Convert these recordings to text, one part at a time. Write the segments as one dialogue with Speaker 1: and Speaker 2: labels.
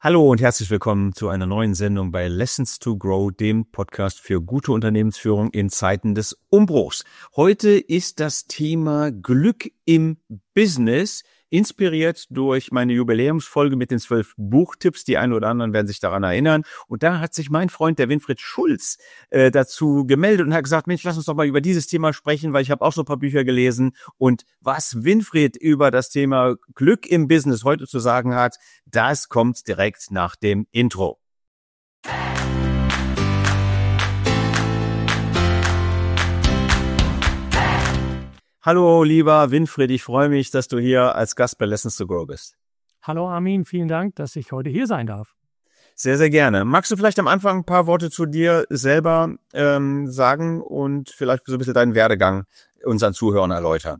Speaker 1: Hallo und herzlich willkommen zu einer neuen Sendung bei Lessons to Grow, dem Podcast für gute Unternehmensführung in Zeiten des Umbruchs. Heute ist das Thema Glück im Business, inspiriert durch meine Jubiläumsfolge mit den 12 Buchtipps. Die einen oder anderen werden sich daran erinnern. Und da hat sich mein Freund, der Winfried Schulz, dazu gemeldet und hat gesagt, Mensch, lass uns doch mal über dieses Thema sprechen, weil ich habe auch so ein paar Bücher gelesen. Und was Winfried über das Thema Glück im Business heute zu sagen hat, das kommt direkt nach dem Intro. Hallo, lieber Winfried, ich freue mich, dass du hier als Gast bei Lessons to Grow bist.
Speaker 2: Hallo Armin, vielen Dank, dass ich heute hier sein darf.
Speaker 1: Sehr, sehr gerne. Magst du vielleicht am Anfang ein paar Worte zu dir selber sagen und vielleicht so ein bisschen deinen Werdegang unseren Zuhörern erläutern?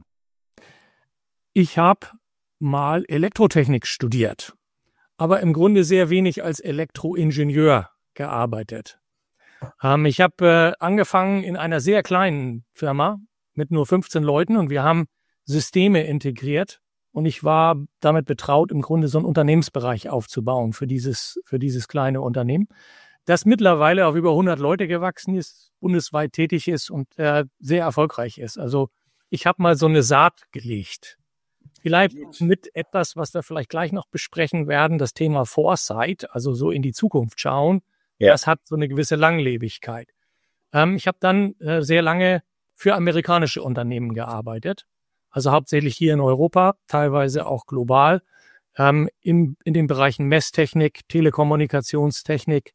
Speaker 2: Ich habe mal Elektrotechnik studiert, aber im Grunde sehr wenig als Elektroingenieur gearbeitet. Ich habe angefangen in einer sehr kleinen Firma mit nur 15 Leuten und wir haben Systeme integriert und ich war damit betraut, im Grunde so einen Unternehmensbereich aufzubauen für dieses kleine Unternehmen, das mittlerweile auf über 100 Leute gewachsen ist, bundesweit tätig ist und sehr erfolgreich ist. Also ich habe mal so eine Saat gelegt. Vielleicht mit etwas, was wir vielleicht gleich noch besprechen werden, das Thema Foresight, also so in die Zukunft schauen. Ja. Das hat so eine gewisse Langlebigkeit. Ich habe dann sehr lange für amerikanische Unternehmen gearbeitet, also hauptsächlich hier in Europa, teilweise auch global, in den Bereichen Messtechnik, Telekommunikationstechnik,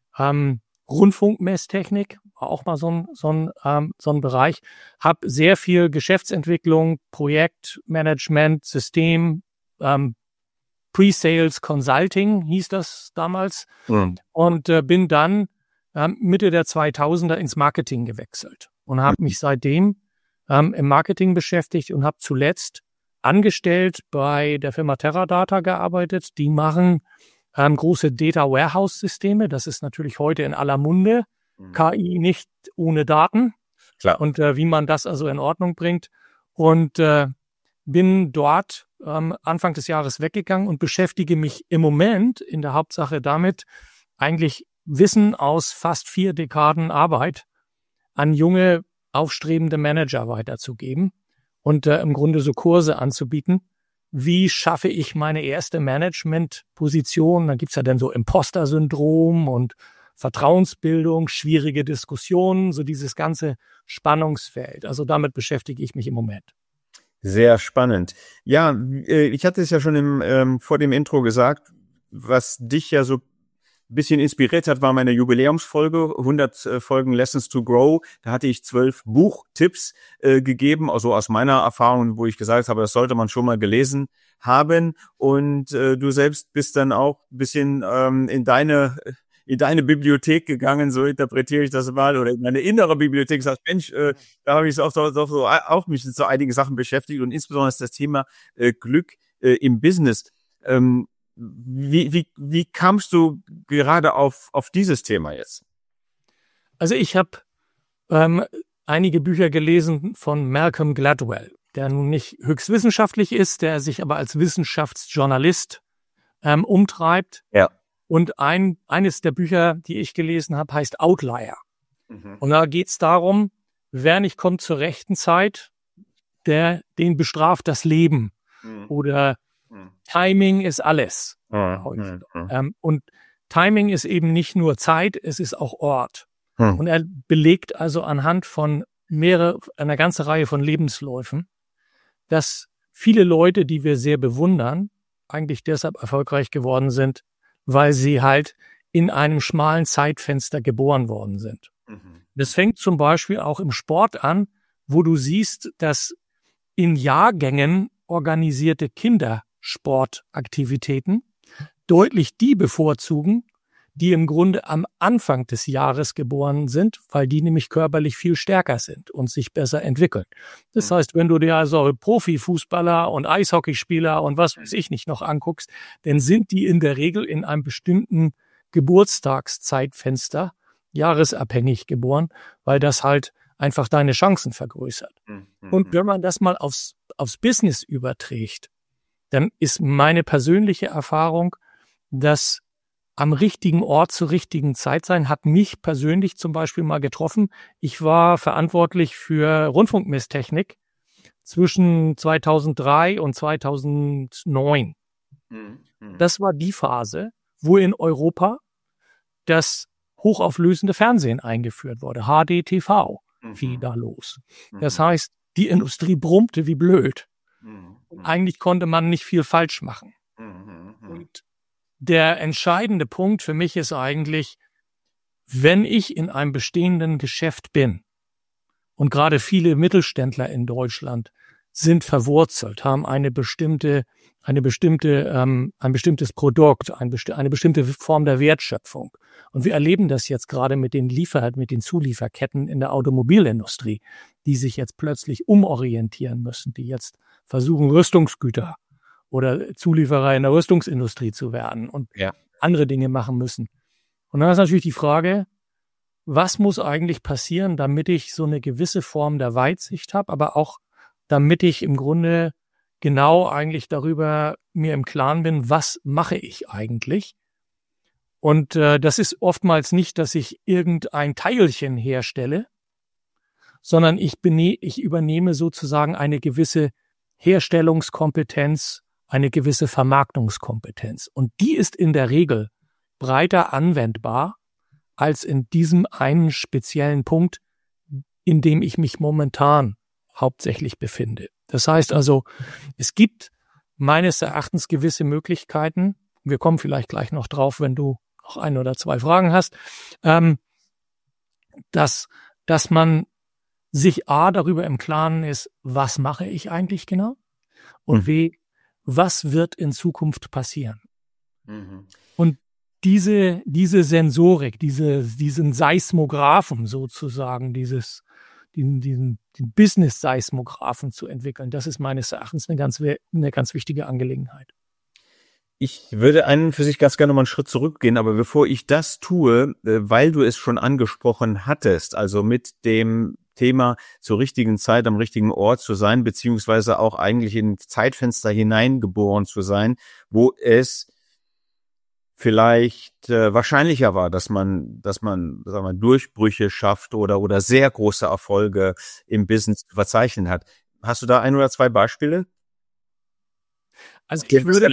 Speaker 2: Rundfunkmesstechnik, war auch mal so ein Bereich. Habe sehr viel Geschäftsentwicklung, Projektmanagement, System, Pre-Sales Consulting hieß das damals und bin dann Mitte der 2000er ins Marketing gewechselt und habe mich seitdem im Marketing beschäftigt und habe zuletzt angestellt bei der Firma Teradata gearbeitet. Die machen große Data Warehouse Systeme. Das ist natürlich heute in aller Munde. KI nicht ohne Daten.
Speaker 1: Klar.
Speaker 2: Und wie man das also in Ordnung bringt. Und bin dort Anfang des Jahres weggegangen und beschäftige mich im Moment in der Hauptsache damit, eigentlich Wissen aus fast 4 Dekaden Arbeit an junge, aufstrebende Manager weiterzugeben und im Grunde so Kurse anzubieten. Wie schaffe ich meine erste Management-Position? Da gibt's ja dann so Imposter-Syndrom und Vertrauensbildung, schwierige Diskussionen, so dieses ganze Spannungsfeld. Also damit beschäftige ich mich im Moment.
Speaker 1: Sehr spannend. Ja, ich hatte es ja schon vor dem Intro gesagt, was dich ja so ein bisschen inspiriert hat, war meine Jubiläumsfolge, 100 Folgen Lessons to Grow. Da hatte ich 12 Buchtipps gegeben, also aus meiner Erfahrung, wo ich gesagt habe, das sollte man schon mal gelesen haben. Und du selbst bist dann auch ein bisschen in deine Bibliothek gegangen, so interpretiere ich das mal, oder in meine innere Bibliothek, sagst, Mensch, da habe ich auch mich mit so einigen Sachen beschäftigt und insbesondere das Thema Glück im Business. Wie kamst du gerade auf dieses Thema jetzt?
Speaker 2: Also ich habe einige Bücher gelesen von Malcolm Gladwell, der nun nicht höchstwissenschaftlich ist, der sich aber als Wissenschaftsjournalist umtreibt.
Speaker 1: Ja.
Speaker 2: Und eines der Bücher, die ich gelesen habe, heißt Outlier. Und da geht's darum, wer nicht kommt zur rechten Zeit, den bestraft das Leben. Oder Timing ist alles. Und Timing ist eben nicht nur Zeit, es ist auch Ort. Und er belegt also anhand von einer ganzen Reihe von Lebensläufen, dass viele Leute, die wir sehr bewundern, eigentlich deshalb erfolgreich geworden sind, weil sie halt in einem schmalen Zeitfenster geboren worden sind. Das fängt zum Beispiel auch im Sport an, wo du siehst, dass in Jahrgängen organisierte Kindersportaktivitäten deutlich die bevorzugen, die im Grunde am Anfang des Jahres geboren sind, weil die nämlich körperlich viel stärker sind und sich besser entwickeln. Das heißt, wenn du dir also Profifußballer und Eishockeyspieler und was weiß ich nicht noch anguckst, dann sind die in der Regel in einem bestimmten Geburtstagszeitfenster jahresabhängig geboren, weil das halt einfach deine Chancen vergrößert. Und wenn man das mal aufs Business überträgt, dann ist meine persönliche Erfahrung, dass am richtigen Ort zur richtigen Zeit sein, hat mich persönlich zum Beispiel mal getroffen. Ich war verantwortlich für Rundfunkmesstechnik zwischen 2003 und 2009. Das war die Phase, wo in Europa das hochauflösende Fernsehen eingeführt wurde. HDTV fiel da los. Das heißt, die Industrie brummte wie blöd. Und eigentlich konnte man nicht viel falsch machen. Und der entscheidende Punkt für mich ist eigentlich, wenn ich in einem bestehenden Geschäft bin, und gerade viele Mittelständler in Deutschland sind verwurzelt, haben ein bestimmtes Produkt, eine bestimmte Form der Wertschöpfung. Und wir erleben das jetzt gerade mit den Zulieferketten in der Automobilindustrie, die sich jetzt plötzlich umorientieren müssen, die jetzt versuchen, Rüstungsgüter oder Zulieferer in der Rüstungsindustrie zu werden und andere Dinge machen müssen. Und dann ist natürlich die Frage, was muss eigentlich passieren, damit ich so eine gewisse Form der Weitsicht habe, aber auch damit ich im Grunde genau eigentlich darüber mir im Klaren bin, was mache ich eigentlich? Und das ist oftmals nicht, dass ich irgendein Teilchen herstelle, sondern ich übernehme sozusagen eine gewisse Herstellungskompetenz, eine gewisse Vermarktungskompetenz. Und die ist in der Regel breiter anwendbar als in diesem einen speziellen Punkt, in dem ich mich momentan hauptsächlich befinde. Das heißt also, es gibt meines Erachtens gewisse Möglichkeiten, wir kommen vielleicht gleich noch drauf, wenn du noch 1 oder 2 Fragen hast, dass man sich A, darüber im Klaren ist, was mache ich eigentlich genau und B, was wird in Zukunft passieren. Und diese Sensorik, diesen Seismographen sozusagen, diesen Business-Seismographen zu entwickeln, das ist meines Erachtens eine ganz wichtige Angelegenheit.
Speaker 1: Ich würde für sich ganz gerne noch mal einen Schritt zurückgehen, aber bevor ich das tue, weil du es schon angesprochen hattest, also mit dem Thema zur richtigen Zeit am richtigen Ort zu sein, beziehungsweise auch eigentlich in Zeitfenster hineingeboren zu sein, wo es vielleicht wahrscheinlicher war, dass man sagen wir, Durchbrüche schafft oder sehr große Erfolge im Business zu verzeichnen hat. Hast du da 1 oder 2 Beispiele?
Speaker 2: Also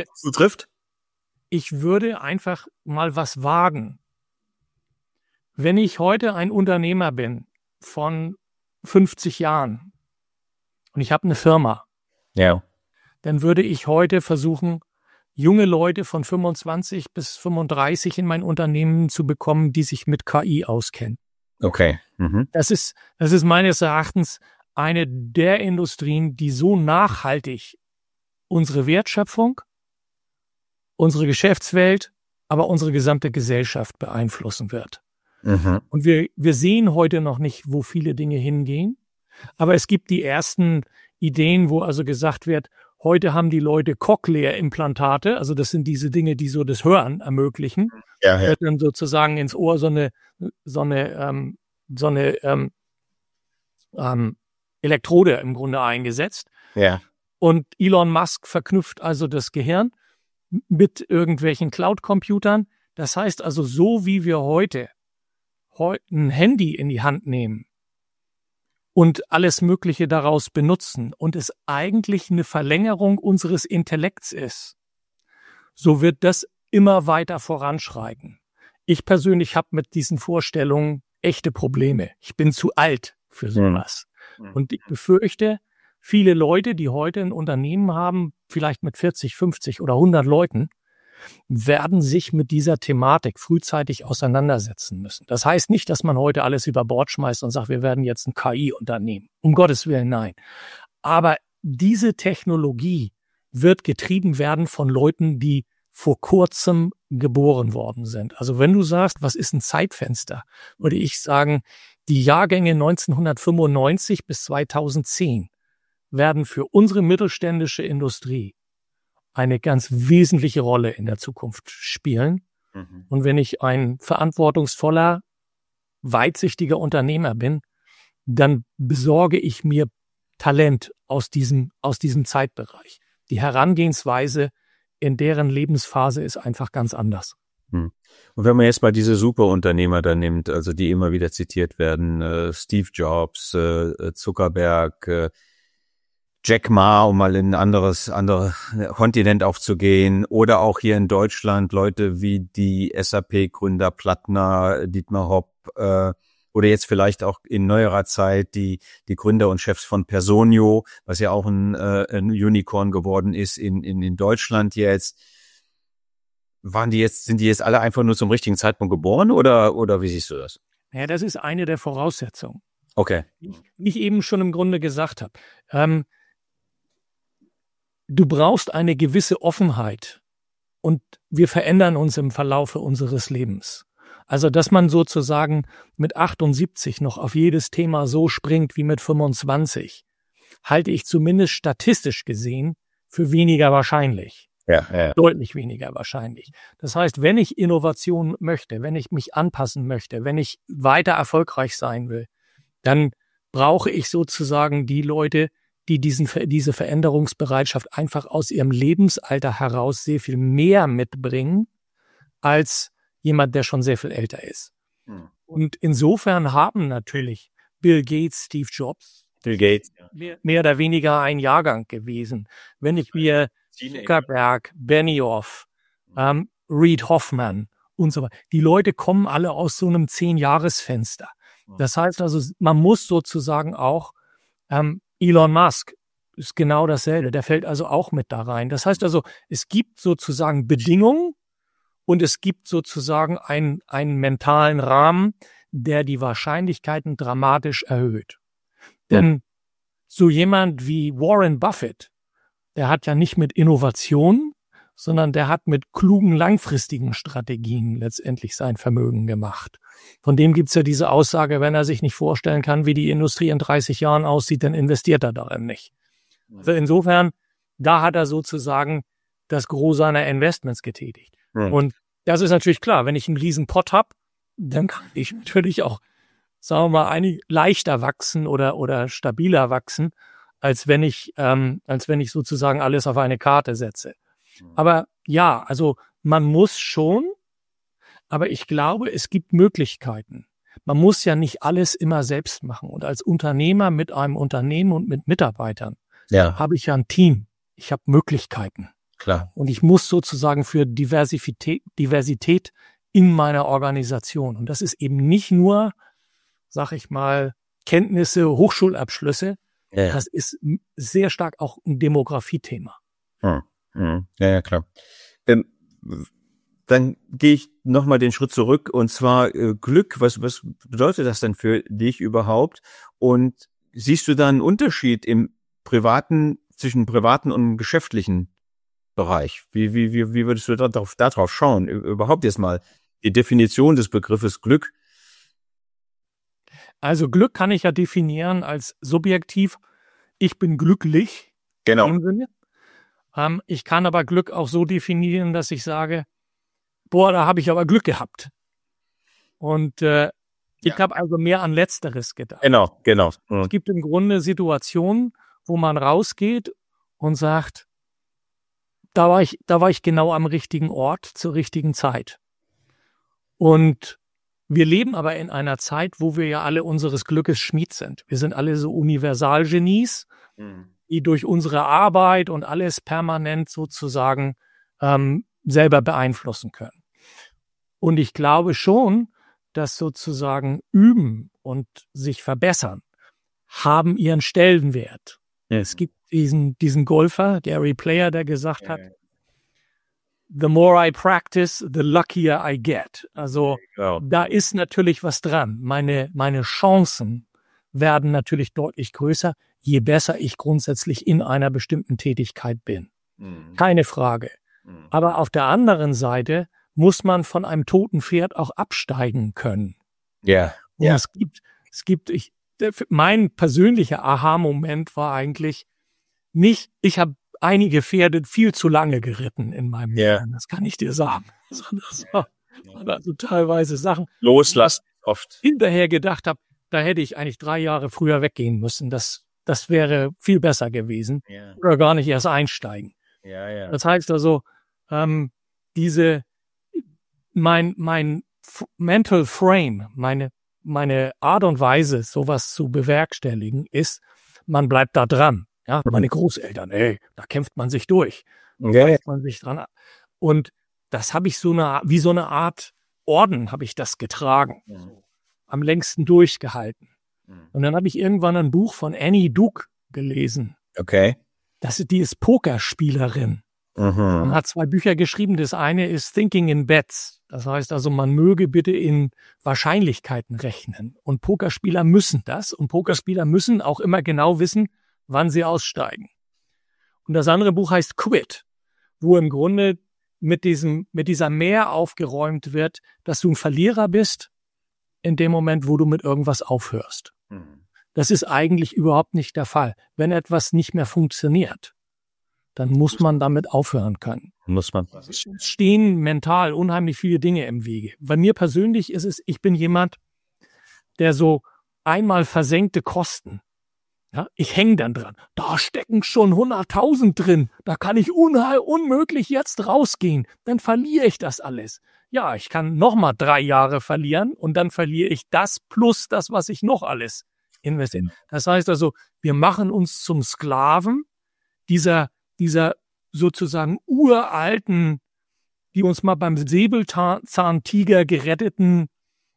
Speaker 1: ich
Speaker 2: würde einfach mal was wagen. Wenn ich heute ein Unternehmer bin von 50 Jahren und ich habe eine Firma, dann würde ich heute versuchen, junge Leute von 25 bis 35 in mein Unternehmen zu bekommen, die sich mit KI auskennen.
Speaker 1: Okay.
Speaker 2: Das ist meines Erachtens eine der Industrien, die so nachhaltig unsere Wertschöpfung, unsere Geschäftswelt, aber unsere gesamte Gesellschaft beeinflussen wird. Und wir sehen heute noch nicht, wo viele Dinge hingehen, aber es gibt die ersten Ideen, wo also gesagt wird, heute haben die Leute Cochlea-Implantate, also das sind diese Dinge, die so das Hören ermöglichen. Wird dann sozusagen ins Ohr so eine Elektrode im Grunde eingesetzt. Und Elon Musk verknüpft also das Gehirn mit irgendwelchen Cloud-Computern. Das heißt also, so wie wir heute ein Handy in die Hand nehmen und alles Mögliche daraus benutzen und es eigentlich eine Verlängerung unseres Intellekts ist, so wird das immer weiter voranschreiten. Ich persönlich habe mit diesen Vorstellungen echte Probleme. Ich bin zu alt für sowas. Und ich befürchte, viele Leute, die heute ein Unternehmen haben, vielleicht mit 40, 50 oder 100 Leuten, werden sich mit dieser Thematik frühzeitig auseinandersetzen müssen. Das heißt nicht, dass man heute alles über Bord schmeißt und sagt, wir werden jetzt ein KI-Unternehmen. Um Gottes Willen, nein. Aber diese Technologie wird getrieben werden von Leuten, die vor kurzem geboren worden sind. Also wenn du sagst, was ist ein Zeitfenster, würde ich sagen, die Jahrgänge 1995 bis 2010 werden für unsere mittelständische Industrie eine ganz wesentliche Rolle in der Zukunft spielen. Und wenn ich ein verantwortungsvoller, weitsichtiger Unternehmer bin, dann besorge ich mir Talent aus diesem Zeitbereich. Die Herangehensweise in deren Lebensphase ist einfach ganz anders.
Speaker 1: Und wenn man jetzt mal diese Superunternehmer da nimmt, also die immer wieder zitiert werden, Steve Jobs, Zuckerberg, Jack Ma, um mal in ein andere Kontinent aufzugehen, oder auch hier in Deutschland Leute wie die SAP-Gründer Plattner, Dietmar Hopp, oder jetzt vielleicht auch in neuerer Zeit die Gründer und Chefs von Personio, was ja auch ein Unicorn geworden ist in Deutschland jetzt. Sind die jetzt alle einfach nur zum richtigen Zeitpunkt geboren oder wie siehst du das?
Speaker 2: Ja, das ist eine der Voraussetzungen.
Speaker 1: Okay.
Speaker 2: Wie ich eben schon im Grunde gesagt habe. Du brauchst eine gewisse Offenheit und wir verändern uns im Verlaufe unseres Lebens. Also, dass man sozusagen mit 78 noch auf jedes Thema so springt wie mit 25, halte ich zumindest statistisch gesehen für weniger wahrscheinlich.
Speaker 1: Ja.
Speaker 2: Deutlich weniger wahrscheinlich. Das heißt, wenn ich Innovation möchte, wenn ich mich anpassen möchte, wenn ich weiter erfolgreich sein will, dann brauche ich sozusagen die Leute, die diese Veränderungsbereitschaft einfach aus ihrem Lebensalter heraus sehr viel mehr mitbringen, als jemand, der schon sehr viel älter ist. Und insofern haben natürlich Bill Gates, Steve Jobs, mehr oder weniger ein Jahrgang gewesen. Wenn ich mir Zuckerberg, Benioff, Reid Hoffman und so weiter, die Leute kommen alle aus so einem 10-Jahres-Fenster. Das heißt also, man muss sozusagen auch, Elon Musk ist genau dasselbe, der fällt also auch mit da rein. Das heißt also, es gibt sozusagen Bedingungen und es gibt sozusagen einen mentalen Rahmen, der die Wahrscheinlichkeiten dramatisch erhöht. Denn so jemand wie Warren Buffett, der hat ja nicht mit Innovation, sondern der hat mit klugen, langfristigen Strategien letztendlich sein Vermögen gemacht. Von dem gibt's ja diese Aussage, wenn er sich nicht vorstellen kann, wie die Industrie in 30 Jahren aussieht, dann investiert er darin nicht. Also insofern, da hat er sozusagen das Gros seiner Investments getätigt. Und das ist natürlich klar, wenn ich einen riesen Pot habe, dann kann ich natürlich auch, sagen wir mal, leichter wachsen oder stabiler wachsen, als wenn ich sozusagen alles auf eine Karte setze. Aber ja, also man muss schon, aber ich glaube, es gibt Möglichkeiten. Man muss ja nicht alles immer selbst machen. Und als Unternehmer mit einem Unternehmen und mit Mitarbeitern habe ich ja ein Team. Ich habe Möglichkeiten.
Speaker 1: Klar.
Speaker 2: Und ich muss sozusagen für Diversität in meiner Organisation. Und das ist eben nicht nur, sag ich mal, Kenntnisse, Hochschulabschlüsse. Ja. Das ist sehr stark auch ein Demografiethema.
Speaker 1: Ja, klar. Dann gehe ich nochmal den Schritt zurück und zwar Glück. Was bedeutet das denn für dich überhaupt? Und siehst du da einen Unterschied zwischen privaten und geschäftlichen Bereich? Wie würdest du darauf schauen? Überhaupt jetzt mal die Definition des Begriffes Glück.
Speaker 2: Also Glück kann ich ja definieren als subjektiv. Ich bin glücklich.
Speaker 1: Genau.
Speaker 2: Ich kann aber Glück auch so definieren, dass ich sage, boah, da habe ich aber Glück gehabt. Und ich habe also mehr an Letzteres gedacht.
Speaker 1: Genau.
Speaker 2: Es gibt im Grunde Situationen, wo man rausgeht und sagt, da war ich genau am richtigen Ort zur richtigen Zeit. Und wir leben aber in einer Zeit, wo wir ja alle unseres Glückes Schmied sind. Wir sind alle so Universalgenies, die durch unsere Arbeit und alles permanent sozusagen selber beeinflussen können. Und ich glaube schon, dass sozusagen Üben und sich verbessern haben ihren Stellenwert. Es gibt diesen Golfer, Gary Player, der gesagt hat, the more I practice, the luckier I get. Also da ist natürlich was dran. Meine Chancen werden natürlich deutlich größer, je besser ich grundsätzlich in einer bestimmten Tätigkeit bin. Keine Frage. Aber auf der anderen Seite muss man von einem toten Pferd auch absteigen können.
Speaker 1: Ja.
Speaker 2: Mein persönlicher Aha-Moment war eigentlich nicht, ich habe einige Pferde viel zu lange geritten in meinem Leben, das kann ich dir sagen. Das war also teilweise Sachen,
Speaker 1: loslassen oft.
Speaker 2: Hinterher gedacht habe, da hätte ich eigentlich 3 Jahre früher weggehen müssen. Das wäre viel besser gewesen. Oder gar nicht erst einsteigen. Das heißt also, mein Mental Frame, meine Art und Weise, sowas zu bewerkstelligen, ist, man bleibt da dran. Ja, meine Großeltern, da kämpft man sich durch.
Speaker 1: Okay.
Speaker 2: Man sich dran. Und das habe ich wie so eine Art Orden habe ich das getragen. Am längsten durchgehalten. Und dann habe ich irgendwann ein Buch von Annie Duke gelesen.
Speaker 1: Okay.
Speaker 2: Die ist Pokerspielerin. Man hat 2 Bücher geschrieben. Das eine ist Thinking in Bets. Das heißt also, man möge bitte in Wahrscheinlichkeiten rechnen. Und Pokerspieler müssen das. Und Pokerspieler müssen auch immer genau wissen, wann sie aussteigen. Und das andere Buch heißt Quit, wo im Grunde mit dieser Mehr aufgeräumt wird, dass du ein Verlierer bist in dem Moment, wo du mit irgendwas aufhörst. Das ist eigentlich überhaupt nicht der Fall. Wenn etwas nicht mehr funktioniert, dann muss man damit aufhören können.
Speaker 1: Muss man.
Speaker 2: Es stehen mental unheimlich viele Dinge im Wege. Bei mir persönlich ist es, ich bin jemand, der so einmal versenkte Kosten, ja, ich hänge dann dran. Da stecken schon 100.000 drin. Da kann ich unmöglich jetzt rausgehen. Dann verliere ich das alles. Ja, ich kann nochmal 3 Jahre verlieren und dann verliere ich das plus das, was ich noch alles investiere. Das heißt also, wir machen uns zum Sklaven dieser sozusagen uralten, die uns mal beim Säbelzahntiger geretteten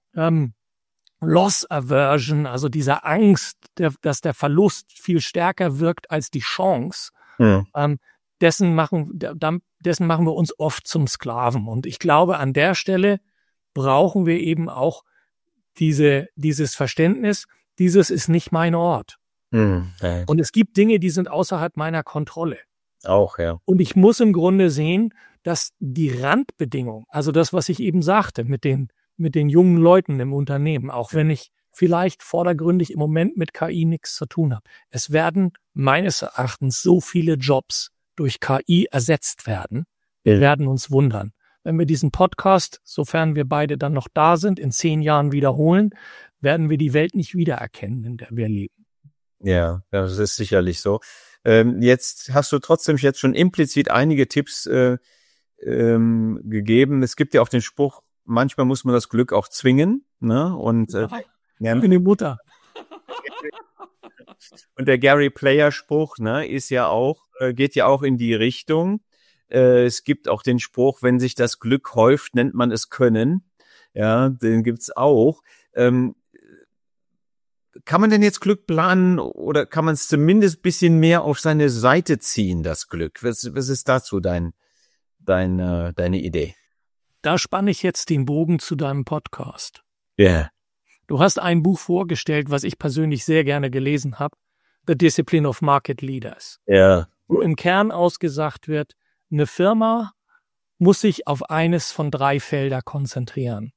Speaker 2: Loss Aversion, also dieser Angst, dass der Verlust viel stärker wirkt als die Chance, dessen machen wir uns oft zum Sklaven. Und ich glaube, an der Stelle brauchen wir eben auch dieses Verständnis, dieses ist nicht mein Ort. Und es gibt Dinge, die sind außerhalb meiner Kontrolle.
Speaker 1: Auch, ja.
Speaker 2: Und ich muss im Grunde sehen, dass die Randbedingungen, also das, was ich eben sagte, mit den jungen Leuten im Unternehmen, auch wenn ich vielleicht vordergründig im Moment mit KI nichts zu tun habe. Es werden meines Erachtens so viele Jobs durch KI ersetzt werden. Wir werden uns wundern. Wenn wir diesen Podcast, sofern wir beide dann noch da sind, in 10 Jahren wiederholen, werden wir die Welt nicht wiedererkennen, in der wir leben.
Speaker 1: Ja, das ist sicherlich so. Jetzt hast du trotzdem jetzt schon implizit einige Tipps gegeben. Es gibt ja auch den Spruch, manchmal muss man das Glück auch zwingen, ne? Und
Speaker 2: ich bin die Mutter.
Speaker 1: Und der Gary Player Spruch, ne, ist ja auch, geht ja auch in die Richtung. Es gibt auch den Spruch, wenn sich das Glück häuft, nennt man es Können. Ja, den gibt's auch. Kann man denn jetzt Glück planen oder kann man es zumindest ein bisschen mehr auf seine Seite ziehen, das Glück? Was ist dazu deine Idee?
Speaker 2: Da spanne ich jetzt den Bogen zu deinem Podcast.
Speaker 1: Ja. Yeah.
Speaker 2: Du hast ein Buch vorgestellt, was ich persönlich sehr gerne gelesen habe, The Discipline of Market Leaders.
Speaker 1: Ja. Yeah.
Speaker 2: Wo im Kern ausgesagt wird, eine Firma muss sich auf eines von 3 Felder konzentrieren.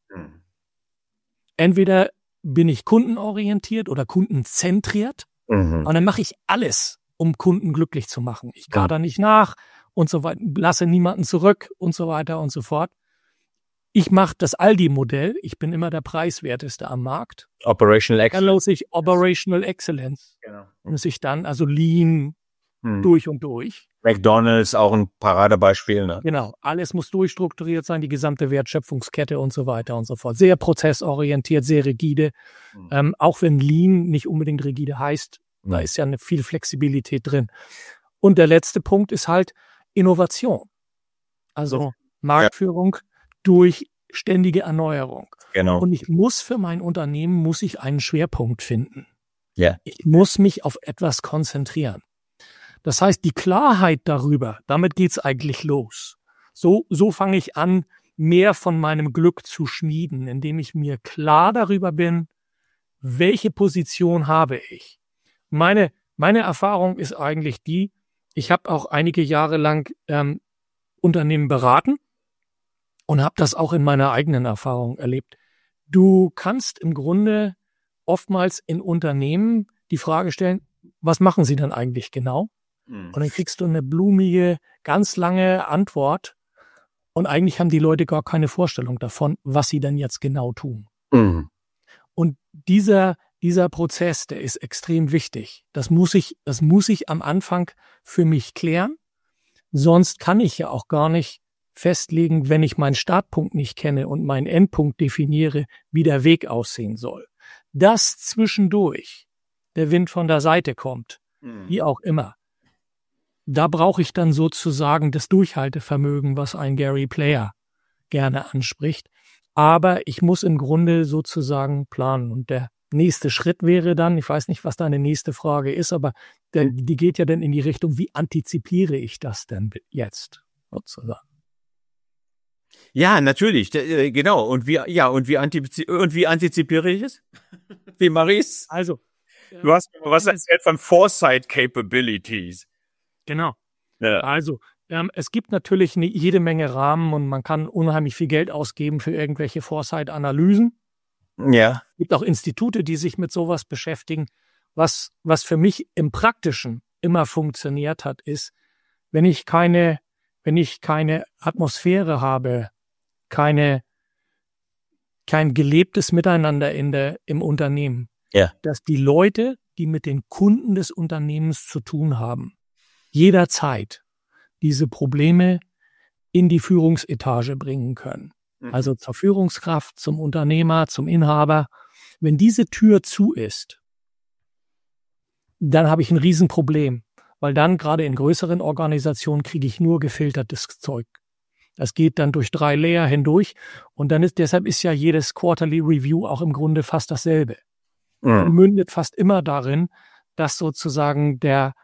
Speaker 2: Entweder bin ich kundenorientiert oder kundenzentriert und dann mache ich alles, um Kunden glücklich zu machen. Ich kader nicht nach und so weiter, lasse niemanden zurück und so weiter und so fort. Ich mache das Aldi-Modell. Ich bin immer der Preiswerteste am Markt.
Speaker 1: Operational Excellence.
Speaker 2: Dann los ich Operational Excellence.
Speaker 1: Genau.
Speaker 2: Und ich dann, also Lean durch und durch.
Speaker 1: McDonald's auch ein Paradebeispiel, ne?
Speaker 2: Genau. Alles muss durchstrukturiert sein, die gesamte Wertschöpfungskette und so weiter und so fort. Sehr prozessorientiert, sehr rigide. Auch wenn Lean nicht unbedingt rigide heißt, da ist ja viel Flexibilität drin. Und der letzte Punkt ist halt Innovation. Also Marktführung durch ständige Erneuerung.
Speaker 1: Genau.
Speaker 2: Und ich muss für mein Unternehmen, einen Schwerpunkt finden.
Speaker 1: Ja.
Speaker 2: Ich muss mich auf etwas konzentrieren. Das heißt, die Klarheit darüber, damit geht's eigentlich los. So fange ich an, mehr von meinem Glück zu schmieden, indem ich mir klar darüber bin, welche Position habe ich. Meine Erfahrung ist eigentlich die, ich habe auch einige Jahre lang Unternehmen beraten und habe das auch in meiner eigenen Erfahrung erlebt. Du kannst im Grunde oftmals in Unternehmen die Frage stellen, was machen sie denn eigentlich genau? Und dann kriegst du eine blumige, ganz lange Antwort und eigentlich haben die Leute gar keine Vorstellung davon, was sie denn jetzt genau tun. Und dieser Prozess, der ist extrem wichtig. Das muss ich am Anfang für mich klären. Sonst kann ich ja auch gar nicht festlegen, wenn ich meinen Startpunkt nicht kenne und meinen Endpunkt definiere, wie der Weg aussehen soll. Dass zwischendurch der Wind von der Seite kommt, wie auch immer, da brauche ich dann sozusagen das Durchhaltevermögen, was ein Gary Player gerne anspricht. Aber ich muss im Grunde sozusagen planen. Und der nächste Schritt wäre dann, ich weiß nicht, was deine nächste Frage ist, aber die geht ja dann in die Richtung, wie antizipiere ich das denn jetzt sozusagen?
Speaker 1: Ja, natürlich, genau. Und wie antizipiere ich es? Wie mache ich's?
Speaker 2: Also,
Speaker 1: Du hast mir was erzählt von Foresight Capabilities.
Speaker 2: genau.
Speaker 1: Ja.
Speaker 2: Also, es gibt natürlich jede Menge Rahmen und man kann unheimlich viel Geld ausgeben für irgendwelche Foresight-Analysen.
Speaker 1: Ja.
Speaker 2: Es gibt auch Institute, die sich mit sowas beschäftigen. Was für mich im Praktischen immer funktioniert hat, ist, wenn ich keine Atmosphäre habe, kein gelebtes Miteinander im Unternehmen, dass die Leute, die mit den Kunden des Unternehmens zu tun haben, jederzeit diese Probleme in die Führungsetage bringen können. Also zur Führungskraft, zum Unternehmer, zum Inhaber. Wenn diese Tür zu ist, dann habe ich ein Riesenproblem, weil dann gerade in größeren Organisationen kriege ich nur gefiltertes Zeug. Das geht dann durch 3 Layer hindurch und deshalb ist ja jedes Quarterly Review auch im Grunde fast dasselbe. Und mündet fast immer darin, dass sozusagen der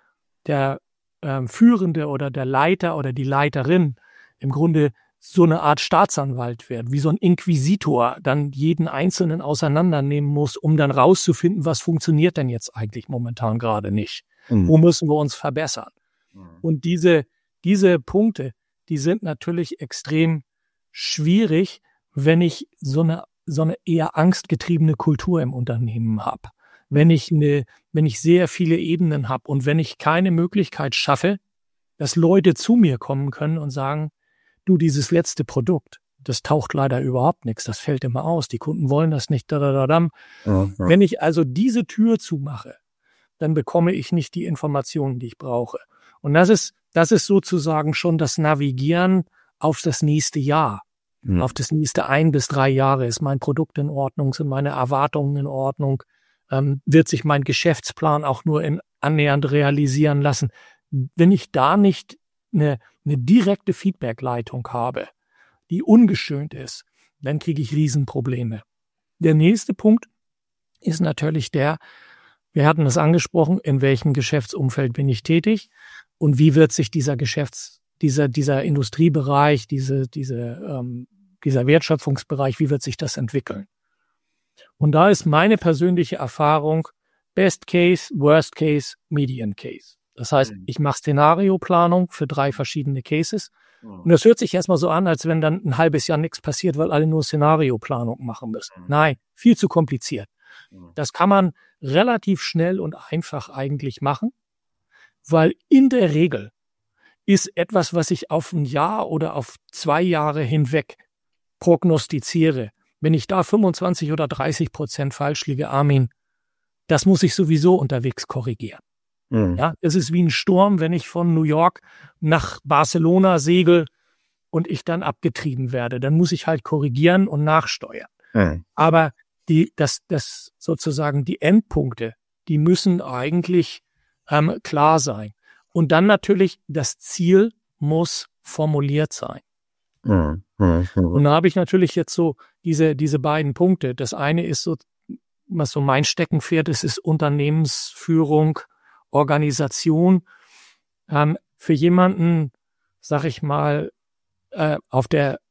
Speaker 2: Führende oder der Leiter oder die Leiterin im Grunde so eine Art Staatsanwalt wird, wie so ein Inquisitor, dann jeden Einzelnen auseinandernehmen muss, um dann rauszufinden, was funktioniert denn jetzt eigentlich momentan gerade nicht. Wo müssen wir uns verbessern? Und diese Punkte, die sind natürlich extrem schwierig, wenn ich so eine eher angstgetriebene Kultur im Unternehmen habe. Wenn ich sehr viele Ebenen habe und wenn ich keine Möglichkeit schaffe, dass Leute zu mir kommen können und sagen, du, dieses letzte Produkt, das taucht leider überhaupt nichts, das fällt immer aus, die Kunden wollen das nicht, Wenn ich also diese Tür zumache, dann bekomme ich nicht die Informationen, die ich brauche. Und das ist sozusagen schon das Navigieren auf das nächste Jahr. Auf das nächste 1 bis 3 Jahre. Ist mein Produkt in Ordnung? Sind meine Erwartungen in Ordnung? Wird sich mein Geschäftsplan auch nur annähernd realisieren lassen? Wenn ich da nicht eine direkte Feedbackleitung habe, die ungeschönt ist, dann kriege ich Riesenprobleme. Der nächste Punkt ist natürlich wir hatten es angesprochen, in welchem Geschäftsumfeld bin ich tätig und wie wird sich dieser Industriebereich, dieser Wertschöpfungsbereich, wie wird sich das entwickeln? Und da ist meine persönliche Erfahrung Best Case, Worst Case, Median Case. Das heißt, ich mache Szenarioplanung für 3 verschiedene Cases. Und das hört sich erstmal so an, als wenn dann ein halbes Jahr nichts passiert, weil alle nur Szenarioplanung machen müssen. Nein, viel zu kompliziert. Das kann man relativ schnell und einfach eigentlich machen, weil in der Regel ist etwas, was ich auf ein Jahr oder auf 2 Jahre hinweg prognostiziere. Wenn ich da 25 oder 30% falsch liege, Armin, das muss ich sowieso unterwegs korrigieren. Ja, es ist wie ein Sturm, wenn ich von New York nach Barcelona segel und ich dann abgetrieben werde. Dann muss ich halt korrigieren und nachsteuern. Aber das sozusagen die Endpunkte, die müssen eigentlich klar sein. Und dann natürlich, das Ziel muss formuliert sein. Und da habe ich natürlich jetzt so diese beiden Punkte. Das eine ist so, was so mein Steckenpferd ist, ist Unternehmensführung, Organisation. Für jemanden, sag ich mal, auf der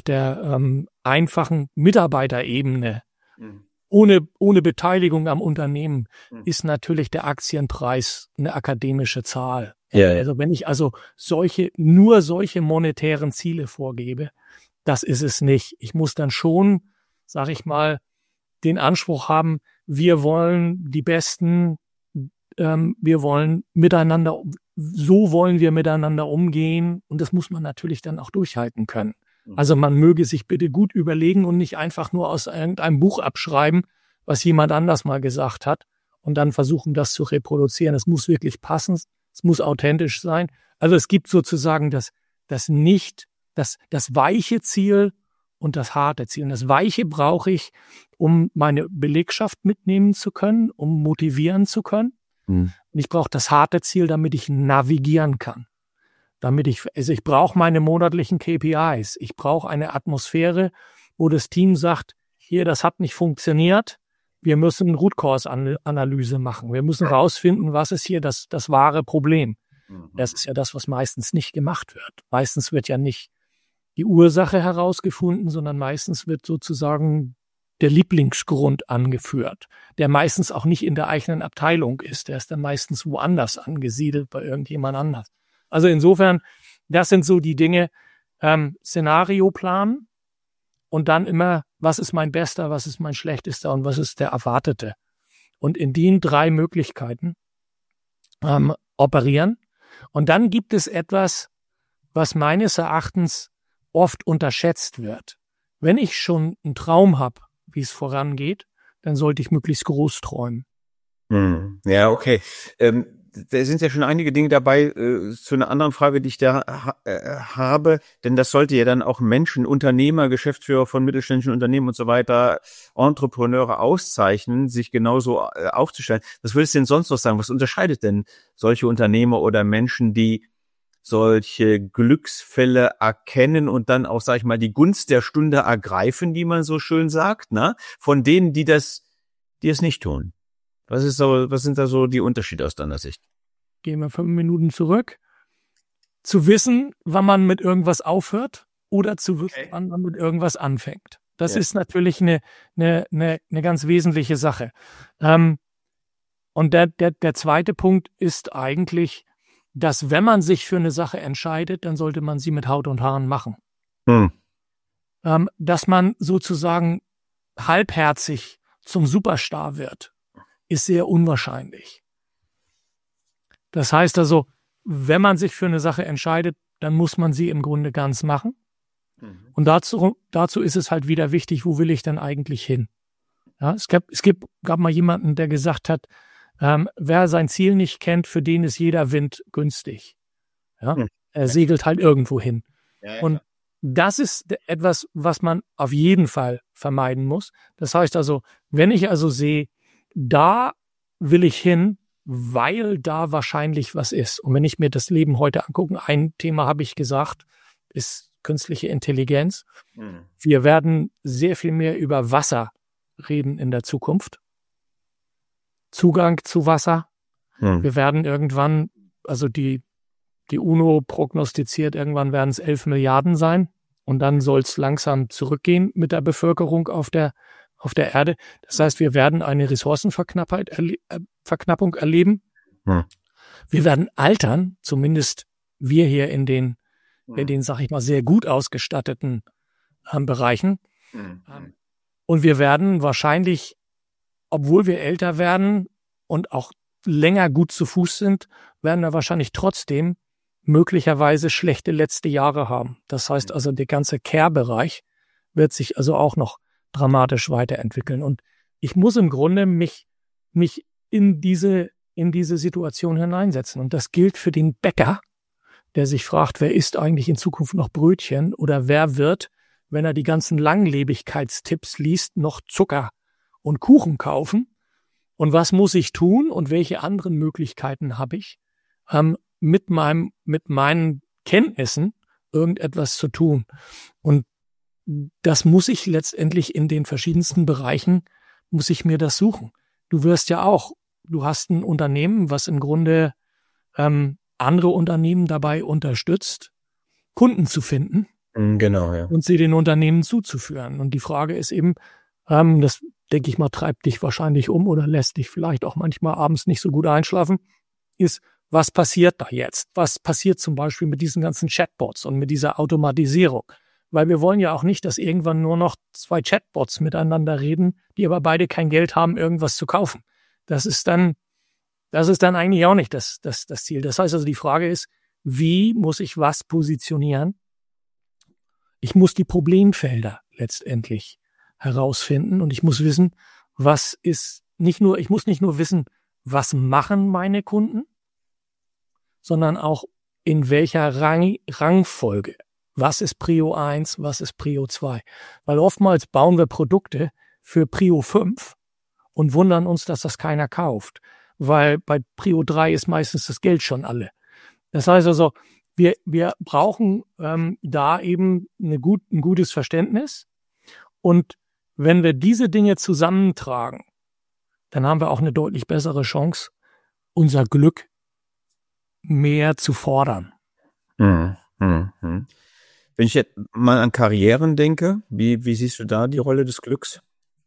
Speaker 2: einfachen Mitarbeiterebene, ohne Beteiligung am Unternehmen, ist natürlich der Aktienpreis eine akademische Zahl. Ja. Also wenn ich nur solche monetären Ziele vorgebe, das ist es nicht. Ich muss dann schon, sag ich mal, den Anspruch haben, wir wollen die Besten, wir wollen miteinander umgehen und das muss man natürlich dann auch durchhalten können. Also man möge sich bitte gut überlegen und nicht einfach nur aus irgendeinem Buch abschreiben, was jemand anders mal gesagt hat und dann versuchen, das zu reproduzieren. Es muss wirklich passen, es muss authentisch sein. Also es gibt sozusagen das nicht das weiche Ziel und das harte Ziel. Und das weiche brauche ich, um meine Belegschaft mitnehmen zu können, um motivieren zu können. Und ich brauche das harte Ziel, damit ich navigieren kann. Ich brauche meine monatlichen KPIs. Ich brauche eine Atmosphäre, wo das Team sagt, hier, das hat nicht funktioniert. Wir müssen Root Cause Analyse machen. Wir müssen rausfinden, was ist hier das wahre Problem. Das ist ja das, was meistens nicht gemacht wird. Meistens wird ja nicht die Ursache herausgefunden, sondern meistens wird sozusagen der Lieblingsgrund angeführt, der meistens auch nicht in der eigenen Abteilung ist. Der ist dann meistens woanders angesiedelt, bei irgendjemand anders. Also insofern, das sind so die Dinge, Szenario planen und dann immer, was ist mein bester, was ist mein schlechtester und was ist der erwartete. Und in den 3 Möglichkeiten operieren. Und dann gibt es etwas, was meines Erachtens oft unterschätzt wird. Wenn ich schon einen Traum habe, wie es vorangeht, dann sollte ich möglichst groß träumen.
Speaker 1: Ja, okay. Da sind ja schon einige Dinge dabei zu einer anderen Frage, die ich da habe, denn das sollte ja dann auch Menschen, Unternehmer, Geschäftsführer von mittelständischen Unternehmen und so weiter, Entrepreneure auszeichnen, sich genauso aufzustellen. Was würdest du denn sonst noch sagen? Was unterscheidet denn solche Unternehmer oder Menschen, die solche Glücksfälle erkennen und dann auch, sag ich mal, die Gunst der Stunde ergreifen, die man so schön sagt, ne? Von denen, die es nicht tun? Was sind da so die Unterschiede aus deiner Sicht?
Speaker 2: Gehen wir 5 Minuten zurück. Zu wissen, wann man mit irgendwas aufhört oder zu wissen, wann man mit irgendwas anfängt. Das ist natürlich eine ganz wesentliche Sache. Und der zweite Punkt ist eigentlich, dass wenn man sich für eine Sache entscheidet, dann sollte man sie mit Haut und Haaren machen. Dass man sozusagen halbherzig zum Superstar wird, ist sehr unwahrscheinlich. Das heißt also, wenn man sich für eine Sache entscheidet, dann muss man sie im Grunde ganz machen. Und dazu ist es halt wieder wichtig, wo will ich denn eigentlich hin? Ja, es gab mal jemanden, der gesagt hat, wer sein Ziel nicht kennt, für den ist jeder Wind günstig. Ja? Er segelt halt irgendwo hin. Ja, und das ist etwas, was man auf jeden Fall vermeiden muss. Das heißt also, wenn ich also sehe, da will ich hin, weil da wahrscheinlich was ist. Und wenn ich mir das Leben heute angucke, ein Thema habe ich gesagt, ist künstliche Intelligenz. Wir werden sehr viel mehr über Wasser reden in der Zukunft. Zugang zu Wasser. Wir werden irgendwann, also die UNO prognostiziert, irgendwann werden es 11 Milliarden sein. Und dann soll es langsam zurückgehen mit der Bevölkerung auf der Erde. Das heißt, wir werden eine Ressourcenverknappung erleben. Wir werden altern, zumindest wir hier in den, sag ich mal, sehr gut ausgestatteten Bereichen. Und wir werden wahrscheinlich, obwohl wir älter werden und auch länger gut zu Fuß sind, werden wir wahrscheinlich trotzdem möglicherweise schlechte letzte Jahre haben. Das heißt also, der ganze Care-Bereich wird sich also auch noch dramatisch weiterentwickeln. Und ich muss im Grunde mich in diese Situation hineinsetzen. Und das gilt für den Bäcker, der sich fragt, wer isst eigentlich in Zukunft noch Brötchen oder wer wird, wenn er die ganzen Langlebigkeitstipps liest, noch Zucker und Kuchen kaufen. Und was muss ich tun und welche anderen Möglichkeiten habe ich, mit meinen Kenntnissen irgendetwas zu tun? Und das muss ich letztendlich in den verschiedensten Bereichen, muss ich mir das suchen. Du hast ein Unternehmen, was im Grunde andere Unternehmen dabei unterstützt, Kunden zu finden.
Speaker 1: Genau, ja.
Speaker 2: Und sie den Unternehmen zuzuführen. Und die Frage ist eben, das denke ich mal, treibt dich wahrscheinlich um oder lässt dich vielleicht auch manchmal abends nicht so gut einschlafen, ist, was passiert da jetzt? Was passiert zum Beispiel mit diesen ganzen Chatbots und mit dieser Automatisierung? Weil wir wollen ja auch nicht, dass irgendwann nur noch 2 Chatbots miteinander reden, die aber beide kein Geld haben, irgendwas zu kaufen. Das ist dann eigentlich auch nicht das Ziel. Das heißt also, die Frage ist, wie muss ich was positionieren? Ich muss die Problemfelder letztendlich herausfinden und ich muss wissen, ich muss nicht nur wissen, was machen meine Kunden, sondern auch in welcher Rangfolge was ist Prio 1, was ist Prio 2. Weil oftmals bauen wir Produkte für Prio 5 und wundern uns, dass das keiner kauft. Weil bei Prio 3 ist meistens das Geld schon alle. Das heißt also, wir brauchen da eben ein gutes Verständnis. Und wenn wir diese Dinge zusammentragen, dann haben wir auch eine deutlich bessere Chance, unser Glück mehr zu fordern.
Speaker 1: Wenn ich jetzt mal an Karrieren denke, wie siehst du da die Rolle des Glücks?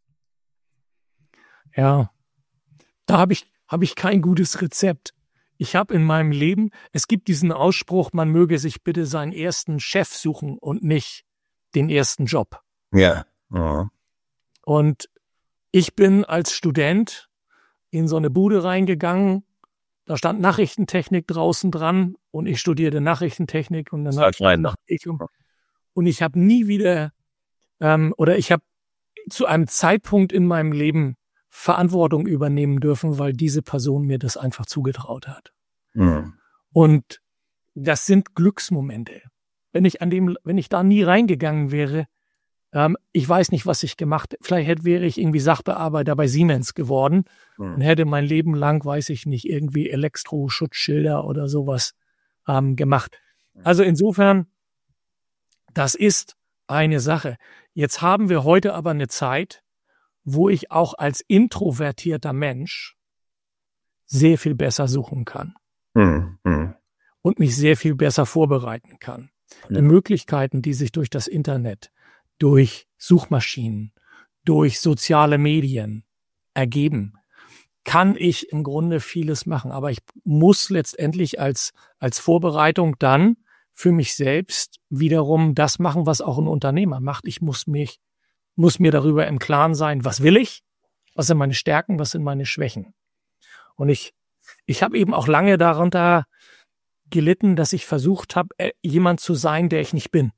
Speaker 2: Ja, da habe ich kein gutes Rezept. Ich habe in meinem Leben, es gibt diesen Ausspruch, man möge sich bitte seinen ersten Chef suchen und nicht den ersten Job.
Speaker 1: Ja. Oh.
Speaker 2: Und ich bin als Student in so eine Bude reingegangen, da stand Nachrichtentechnik draußen dran und ich studierte Nachrichtentechnik und dann ich habe nie wieder ich habe zu einem Zeitpunkt in meinem Leben Verantwortung übernehmen dürfen, weil diese Person mir das einfach zugetraut hat.
Speaker 1: Mhm.
Speaker 2: Und das sind Glücksmomente. Wenn ich da nie reingegangen wäre, ich weiß nicht, was ich gemacht hätte. Vielleicht wäre ich irgendwie Sachbearbeiter bei Siemens geworden und hätte mein Leben lang, weiß ich nicht, irgendwie Elektroschutzschilder oder sowas gemacht. Also insofern, das ist eine Sache. Jetzt haben wir heute aber eine Zeit, wo ich auch als introvertierter Mensch sehr viel besser suchen kann und mich sehr viel besser vorbereiten kann. Die Möglichkeiten, die sich durch das Internet, durch Suchmaschinen, durch soziale Medien ergeben, kann ich im Grunde vieles machen. Aber ich muss letztendlich als Vorbereitung dann für mich selbst wiederum das machen, was auch ein Unternehmer macht. Ich muss mir darüber im Klaren sein, was will ich, was sind meine Stärken, was sind meine Schwächen. Und ich habe eben auch lange darunter gelitten, dass ich versucht habe, jemand zu sein, der ich nicht bin.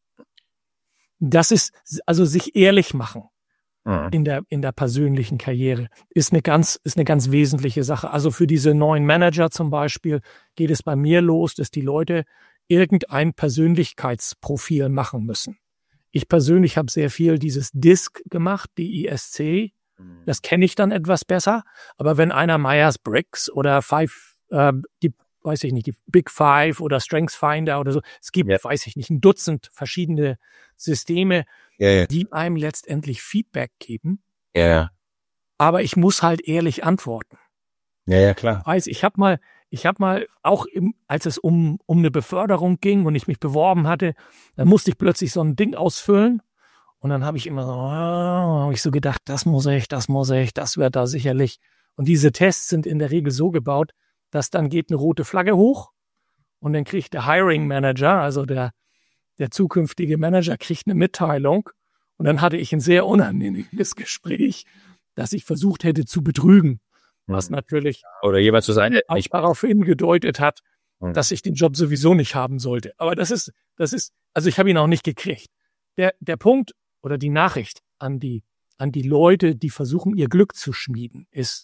Speaker 2: Das ist also sich ehrlich machen in der persönlichen Karriere ist eine ganz wesentliche Sache. Also für diese neuen Manager zum Beispiel geht es bei mir los, dass die Leute irgendein Persönlichkeitsprofil machen müssen. Ich persönlich habe sehr viel dieses DISC gemacht, DISC. Das kenne ich dann etwas besser. Aber wenn einer Myers-Briggs oder die Big Five oder Strengths Finder oder so, es gibt, weiß ich nicht, ein Dutzend verschiedene Systeme, die einem letztendlich Feedback geben.
Speaker 1: Ja.
Speaker 2: Aber ich muss halt ehrlich antworten.
Speaker 1: Ja, klar.
Speaker 2: Ich habe mal auch als es um eine Beförderung ging und ich mich beworben hatte, dann musste ich plötzlich so ein Ding ausfüllen und dann habe ich immer so gedacht, das muss ich, das wird da sicherlich. Und diese Tests sind in der Regel so gebaut, dass dann geht eine rote Flagge hoch und dann kriegt der Hiring Manager, also der zukünftige Manager, kriegt eine Mitteilung und dann hatte ich ein sehr unangenehmes Gespräch, das ich versucht hätte zu betrügen. Was natürlich
Speaker 1: oder jemand zu sein,
Speaker 2: auch darauf hingedeutet hat, dass ich den Job sowieso nicht haben sollte. Aber das ist, also ich habe ihn auch nicht gekriegt. Der Punkt oder die Nachricht an die Leute, die versuchen, ihr Glück zu schmieden, ist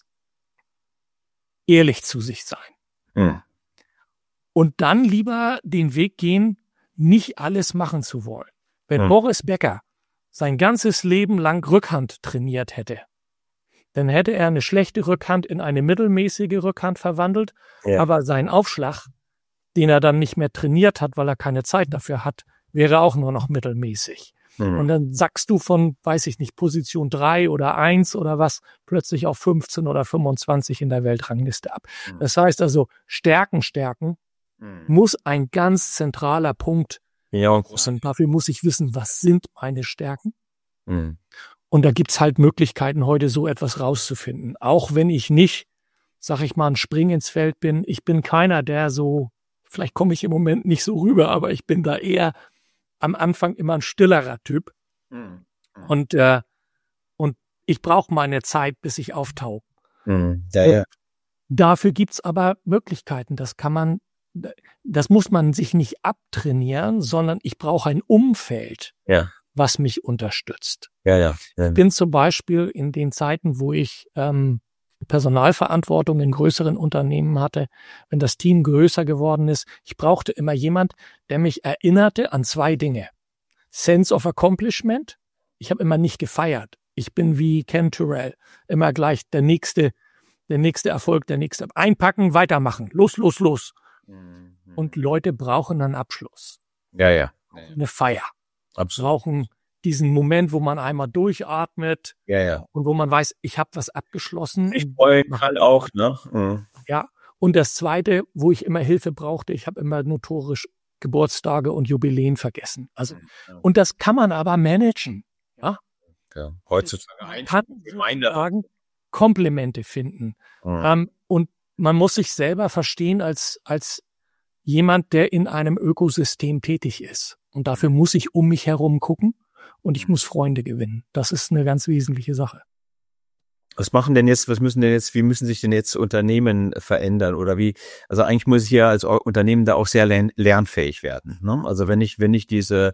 Speaker 2: ehrlich zu sich sein. Und dann lieber den Weg gehen, nicht alles machen zu wollen. Wenn Boris Becker sein ganzes Leben lang Rückhand trainiert hätte, dann hätte er eine schlechte Rückhand in eine mittelmäßige Rückhand verwandelt, aber sein Aufschlag, den er dann nicht mehr trainiert hat, weil er keine Zeit dafür hat, wäre auch nur noch mittelmäßig. Und dann sackst du von, weiß ich nicht, Position 3 oder 1 oder was, plötzlich auf 15 oder 25 in der Weltrangliste ab. Das heißt also, Stärken muss ein ganz zentraler Punkt sein. Dafür muss ich wissen, was sind meine Stärken? Und da gibt's halt Möglichkeiten, heute so etwas rauszufinden. Auch wenn ich nicht, sag ich mal, ein Spring ins Feld bin. Ich bin keiner, der so, vielleicht komme ich im Moment nicht so rüber, aber ich bin da eher am Anfang immer ein stillerer Typ. Und ich brauche meine Zeit, bis ich auftauche. Dafür gibt's aber Möglichkeiten. Das muss man sich nicht abtrainieren, sondern ich brauche ein Umfeld, was mich unterstützt. Ich bin zum Beispiel in den Zeiten, wo ich Personalverantwortung in größeren Unternehmen hatte, wenn das Team größer geworden ist, ich brauchte immer jemand, der mich erinnerte an 2 Dinge. Sense of Accomplishment. Ich habe immer nicht gefeiert. Ich bin wie Ken Turrell. Immer gleich der nächste Erfolg, der nächste. Einpacken, weitermachen. Los. Und Leute brauchen einen Abschluss.
Speaker 1: Ja.
Speaker 2: Eine Feier.
Speaker 1: Absolut.
Speaker 2: Brauchen diesen Moment, wo man einmal durchatmet.
Speaker 1: Ja.
Speaker 2: Und wo man weiß, ich habe was abgeschlossen.
Speaker 1: Ich freuen kann auch, ne? Mhm.
Speaker 2: Ja. Und das Zweite, wo ich immer Hilfe brauchte, ich habe immer notorisch Geburtstage und Jubiläen vergessen. Also, und das kann man aber managen. Ja.
Speaker 1: Heutzutage
Speaker 2: kann sozusagen Komplimente finden. Und man muss sich selber verstehen als jemand, der in einem Ökosystem tätig ist. Und dafür muss ich um mich herum gucken und ich muss Freunde gewinnen. Das ist eine ganz wesentliche Sache.
Speaker 1: Wie müssen sich denn jetzt Unternehmen verändern oder wie? Also eigentlich muss ich ja als Unternehmen da auch sehr lernfähig werden, ne? Also wenn ich diese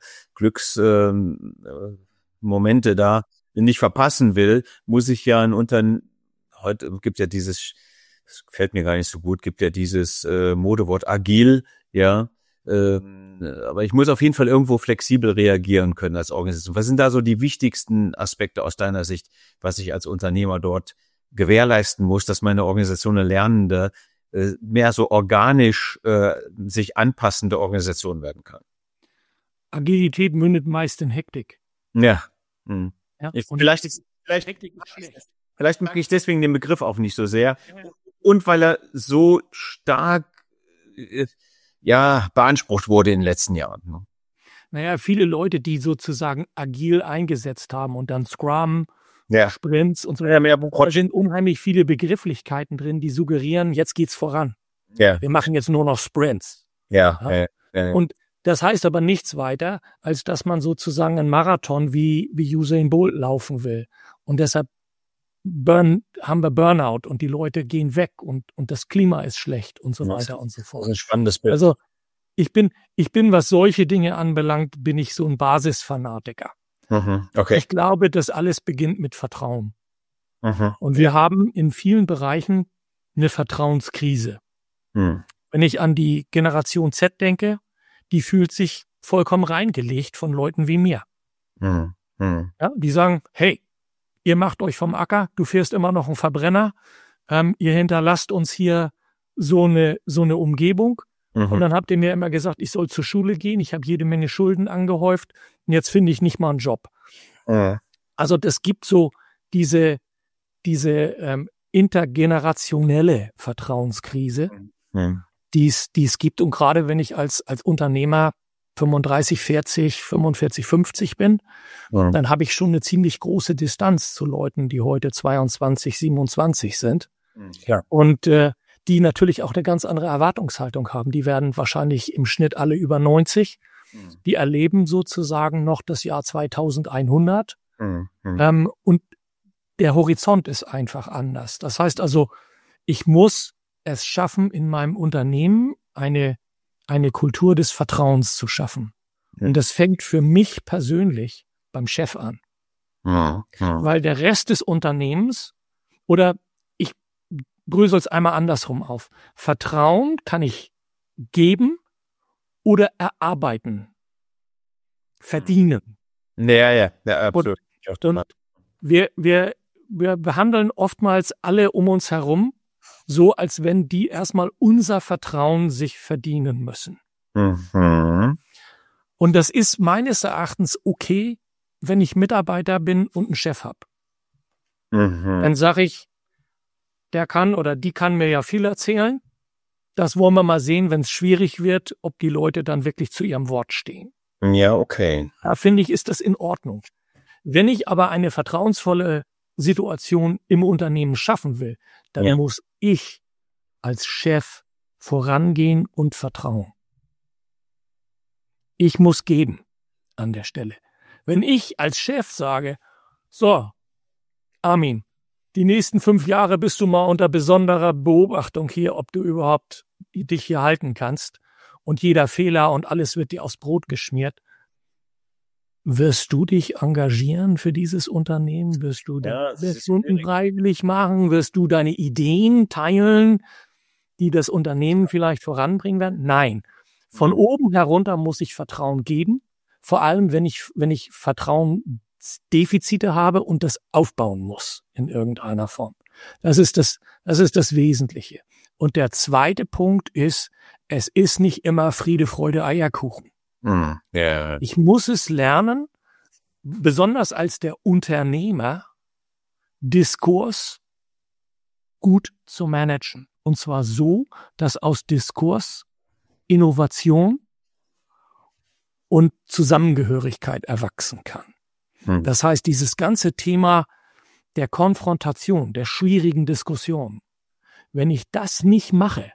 Speaker 1: Momente da nicht verpassen will, muss ich ja heute gibt ja dieses, das gefällt mir gar nicht so gut, gibt ja dieses Modewort agil, ja. Aber ich muss auf jeden Fall irgendwo flexibel reagieren können als Organisation. Was sind da so die wichtigsten Aspekte aus deiner Sicht, was ich als Unternehmer dort gewährleisten muss, dass meine Organisation eine lernende, mehr so organisch sich anpassende Organisation werden kann?
Speaker 2: Agilität mündet meist in Hektik.
Speaker 1: Ja.
Speaker 2: Ja,
Speaker 1: Vielleicht mag ich deswegen den Begriff auch nicht so sehr. Und weil er so stark beansprucht wurde in den letzten Jahren. Ne?
Speaker 2: Naja, viele Leute, die sozusagen agil eingesetzt haben und dann Scrum, Sprints und so, da sind unheimlich viele Begrifflichkeiten drin, die suggerieren, jetzt geht's voran.
Speaker 1: Ja.
Speaker 2: Wir machen jetzt nur noch Sprints.
Speaker 1: Ja.
Speaker 2: Und das heißt aber nichts weiter, als dass man sozusagen einen Marathon wie Usain Bolt laufen will. Und deshalb haben wir Burnout und die Leute gehen weg und das Klima ist schlecht und so weiter und so fort.
Speaker 1: Das ist ein spannendes Bild.
Speaker 2: Also ich bin, was solche Dinge anbelangt, bin ich so ein Basisfanatiker.
Speaker 1: Okay.
Speaker 2: Ich glaube, das alles beginnt mit Vertrauen. Und wir haben in vielen Bereichen eine Vertrauenskrise. Wenn ich an die Generation Z denke, die fühlt sich vollkommen reingelegt von Leuten wie mir. Ja, die sagen, hey, ihr macht euch vom Acker, du fährst immer noch einen Verbrenner, ihr hinterlasst uns hier so eine Umgebung. Und dann habt ihr mir immer gesagt, ich soll zur Schule gehen, ich habe jede Menge Schulden angehäuft und jetzt finde ich nicht mal einen Job. Also das gibt so diese intergenerationelle Vertrauenskrise, die es gibt. Und gerade wenn ich als Unternehmer 35, 40, 45, 50 bin, dann habe ich schon eine ziemlich große Distanz zu Leuten, die heute 22, 27 sind. Und die natürlich auch eine ganz andere Erwartungshaltung haben. Die werden wahrscheinlich im Schnitt alle über 90. Die erleben sozusagen noch das Jahr 2100. Und der Horizont ist einfach anders. Das heißt also, ich muss es schaffen, in meinem Unternehmen eine Kultur des Vertrauens zu schaffen. Und das fängt für mich persönlich beim Chef an. Weil der Rest des Unternehmens oder brösel es einmal andersrum auf. Vertrauen kann ich geben oder erarbeiten. Verdienen.
Speaker 1: Ja, absolut.
Speaker 2: Und wir behandeln oftmals alle um uns herum so, als wenn die erstmal unser Vertrauen sich verdienen müssen. Und das ist meines Erachtens okay, wenn ich Mitarbeiter bin und einen Chef habe. Dann sage ich, der kann oder die kann mir ja viel erzählen. Das wollen wir mal sehen, wenn es schwierig wird, ob die Leute dann wirklich zu ihrem Wort stehen.
Speaker 1: Ja, okay.
Speaker 2: Da finde ich, ist das in Ordnung. Wenn ich aber eine vertrauensvolle Situation im Unternehmen schaffen will, dann muss ich als Chef vorangehen und vertrauen. Ich muss geben an der Stelle. Wenn ich als Chef sage, so, Armin, die nächsten 5 Jahre bist du mal unter besonderer Beobachtung hier, ob du überhaupt dich hier halten kannst. Und jeder Fehler und alles wird dir aufs Brot geschmiert. Wirst du dich engagieren für dieses Unternehmen? Wirst du Stunden freiwillig machen? Wirst du deine Ideen teilen, die das Unternehmen vielleicht voranbringen werden? Nein. Von oben herunter muss ich Vertrauen geben. Vor allem, wenn ich Vertrauensdefizite habe und das aufbauen muss in irgendeiner Form. Das ist das Wesentliche. Und der zweite Punkt ist, es ist nicht immer Friede, Freude, Eierkuchen.
Speaker 1: Yeah.
Speaker 2: Ich muss es lernen, besonders als der Unternehmer, Diskurs gut zu managen. Und zwar so, dass aus Diskurs Innovation und Zusammengehörigkeit erwachsen kann. Das heißt, dieses ganze Thema der Konfrontation, der schwierigen Diskussion, wenn ich das nicht mache,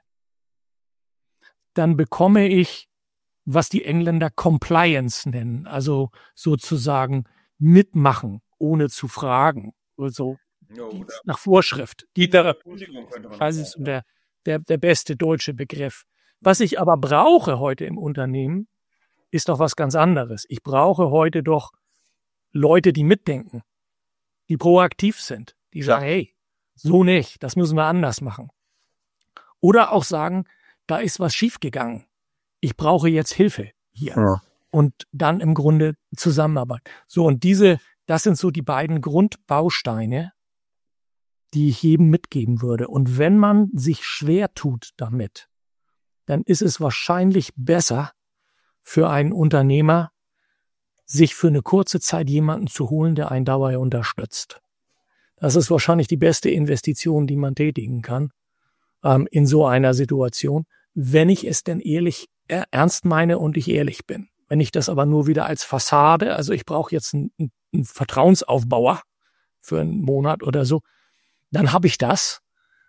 Speaker 2: dann bekomme ich, was die Engländer Compliance nennen, also sozusagen mitmachen, ohne zu fragen, also nach Vorschrift. Das ist der beste deutsche Begriff. Was ich aber brauche heute im Unternehmen, ist doch was ganz anderes. Ich brauche heute doch Leute, die mitdenken, die proaktiv sind, die sagen, hey, so nicht, das müssen wir anders machen. Oder auch sagen, da ist was schiefgegangen. Ich brauche jetzt Hilfe hier. Ja. Und dann im Grunde Zusammenarbeit. So, und das sind so die beiden Grundbausteine, die ich jedem mitgeben würde. Und wenn man sich schwer tut damit, dann ist es wahrscheinlich besser für einen Unternehmer, sich für eine kurze Zeit jemanden zu holen, der einen dabei unterstützt. Das ist wahrscheinlich die beste Investition, die man tätigen kann in so einer Situation, wenn ich es denn ernst meine und ich ehrlich bin. Wenn ich das aber nur wieder als Fassade, also ich brauche jetzt einen Vertrauensaufbauer für einen Monat oder so, dann habe ich das.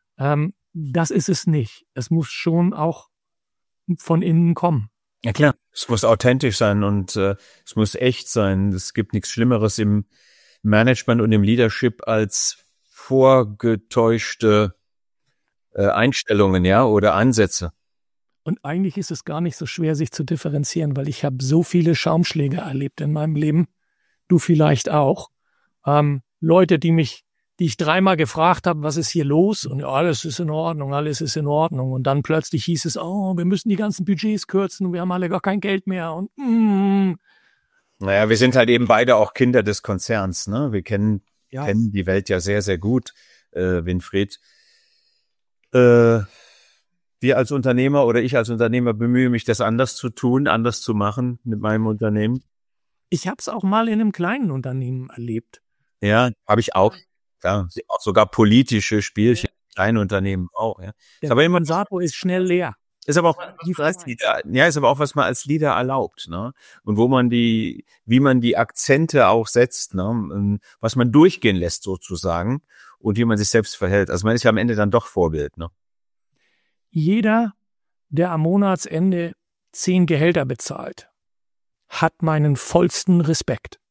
Speaker 2: Das ist es nicht. Es muss schon auch von innen kommen.
Speaker 1: Ja klar, es muss authentisch sein und es muss echt sein. Es gibt nichts Schlimmeres im Management und im Leadership als vorgetäuschte Einstellungen, ja, oder Ansätze.
Speaker 2: Und eigentlich ist es gar nicht so schwer, sich zu differenzieren, weil ich habe so viele Schaumschläge erlebt in meinem Leben. Du vielleicht auch. Leute, die ich dreimal gefragt habe, was ist hier los? Und ja, alles ist in Ordnung, alles ist in Ordnung. Und dann plötzlich hieß es, wir müssen die ganzen Budgets kürzen, wir haben alle gar kein Geld mehr. Und
Speaker 1: Naja, wir sind halt eben beide auch Kinder des Konzerns, ne? Wir kennen die Welt ja sehr, sehr gut, Winfried. Wir als Unternehmer oder ich als Unternehmer bemühe mich, das anders zu tun, anders zu machen mit meinem Unternehmen.
Speaker 2: Ich habe es auch mal in einem kleinen Unternehmen erlebt.
Speaker 1: Ja, habe ich auch. Ja, auch sogar politische Spielchen, kleine Unternehmen auch. Ja.
Speaker 2: Der Kondensator ist schnell leer.
Speaker 1: Ist aber auch was man als Leader erlaubt, ne? Und wie man die Akzente auch setzt, ne? Was man durchgehen lässt sozusagen und wie man sich selbst verhält. Also man ist ja am Ende dann doch Vorbild, ne?
Speaker 2: Jeder, der am Monatsende 10 Gehälter bezahlt, hat meinen vollsten Respekt.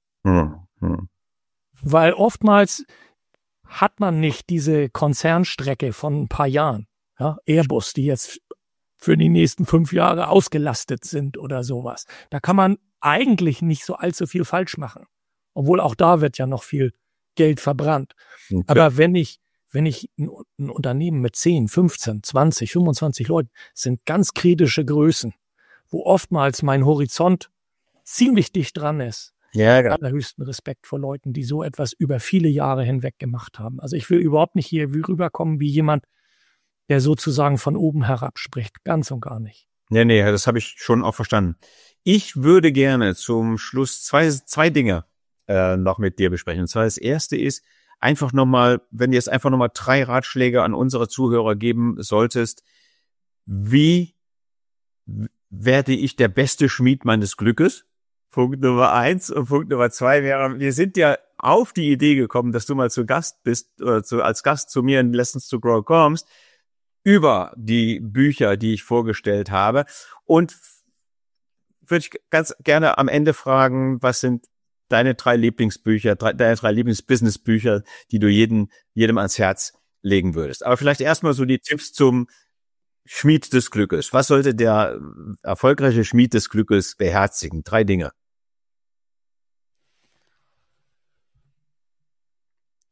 Speaker 2: Weil oftmals hat man nicht diese Konzernstrecke von ein paar Jahren. Ja, Airbus, die jetzt für die nächsten 5 Jahre ausgelastet sind oder sowas. Da kann man eigentlich nicht so allzu viel falsch machen. Obwohl auch da wird ja noch viel Geld verbrannt. Okay. Aber wenn ich ein Unternehmen mit 10, 15, 20, 25 Leuten, sind ganz kritische Größen, wo oftmals mein Horizont ziemlich dicht dran ist.
Speaker 1: Ja, genau.
Speaker 2: Allerhöchsten Respekt vor Leuten, die so etwas über viele Jahre hinweg gemacht haben. Also ich will überhaupt nicht hier rüberkommen wie jemand, der sozusagen von oben herab spricht. Ganz und gar nicht.
Speaker 1: Nee, das habe ich schon auch verstanden. Ich würde gerne zum Schluss zwei Dinge noch mit dir besprechen. Und zwar das erste ist, einfach nochmal, wenn du jetzt einfach nochmal 3 Ratschläge an unsere Zuhörer geben solltest, wie werde ich der beste Schmied meines Glückes? Punkt Nummer 1 und Punkt Nummer 2 wäre, wir sind ja auf die Idee gekommen, dass du mal zu Gast bist, oder als Gast zu mir in Lessons to Grow kommst, über die Bücher, die ich vorgestellt habe. Und würde ich ganz gerne am Ende fragen, was sind deine 3 Lieblingsbücher, deine 3 Lieblingsbusinessbücher, die du jedem ans Herz legen würdest. Aber vielleicht erstmal so die Tipps zum Schmied des Glückes. Was sollte der erfolgreiche Schmied des Glückes beherzigen? 3 Dinge.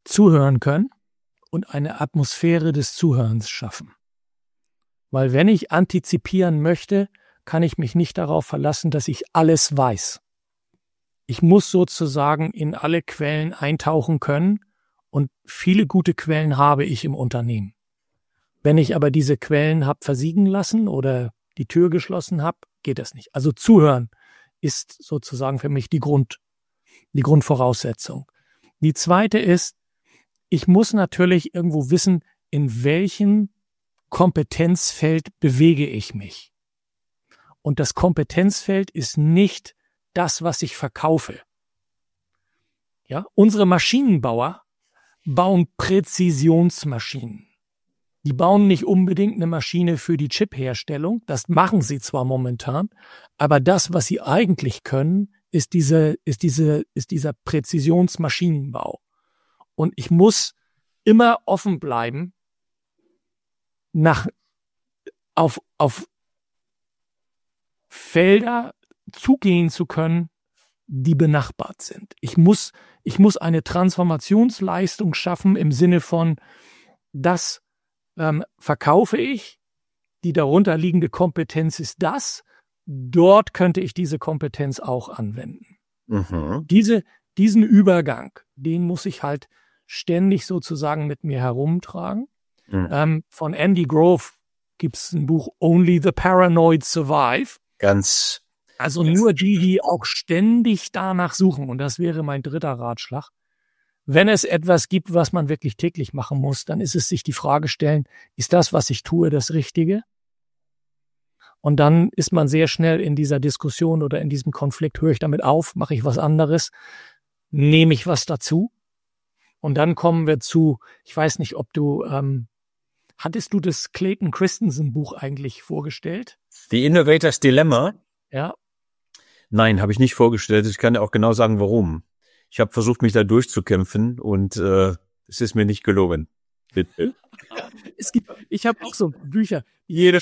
Speaker 2: zuhören können und eine Atmosphäre des Zuhörens schaffen. Weil wenn ich antizipieren möchte, kann ich mich nicht darauf verlassen, dass ich alles weiß. Ich muss sozusagen in alle Quellen eintauchen können und viele gute Quellen habe ich im Unternehmen. Wenn ich aber diese Quellen habe versiegen lassen oder die Tür geschlossen habe, geht das nicht. Also zuhören ist sozusagen für mich die Grundvoraussetzung. Die zweite ist, ich muss natürlich irgendwo wissen, in welchem Kompetenzfeld bewege ich mich. Und das Kompetenzfeld ist nicht das, was ich verkaufe. Ja, unsere Maschinenbauer bauen Präzisionsmaschinen. Die bauen nicht unbedingt eine Maschine für die Chipherstellung. Das machen sie zwar momentan, aber das, was sie eigentlich können, ist dieser Präzisionsmaschinenbau. Und ich muss immer offen bleiben, auf Felder zugehen zu können, die benachbart sind. Ich muss eine Transformationsleistung schaffen im Sinne von, das verkaufe ich, die darunter liegende Kompetenz ist das, dort könnte ich diese Kompetenz auch anwenden.
Speaker 1: Mhm.
Speaker 2: Diesen Übergang, den muss ich halt ständig sozusagen mit mir herumtragen.
Speaker 1: Mhm.
Speaker 2: Von Andy Grove gibt's ein Buch Only the Paranoid Survive. Also nur die auch ständig danach suchen. Und das wäre mein dritter Ratschlag. Wenn es etwas gibt, was man wirklich täglich machen muss, dann ist es sich die Frage stellen, ist das, was ich tue, das Richtige? Und dann ist man sehr schnell in dieser Diskussion oder in diesem Konflikt, höre ich damit auf, mache ich was anderes, nehme ich was dazu? Und dann kommen wir zu, ich weiß nicht, ob du, hattest du das Clayton Christensen Buch eigentlich vorgestellt?
Speaker 1: The Innovator's Dilemma?
Speaker 2: Ja.
Speaker 1: Nein, habe ich nicht vorgestellt. Ich kann ja auch genau sagen, warum. Ich habe versucht, mich da durchzukämpfen und es ist mir nicht gelungen. Bitte?
Speaker 2: Ich habe auch so Bücher.
Speaker 1: Jeder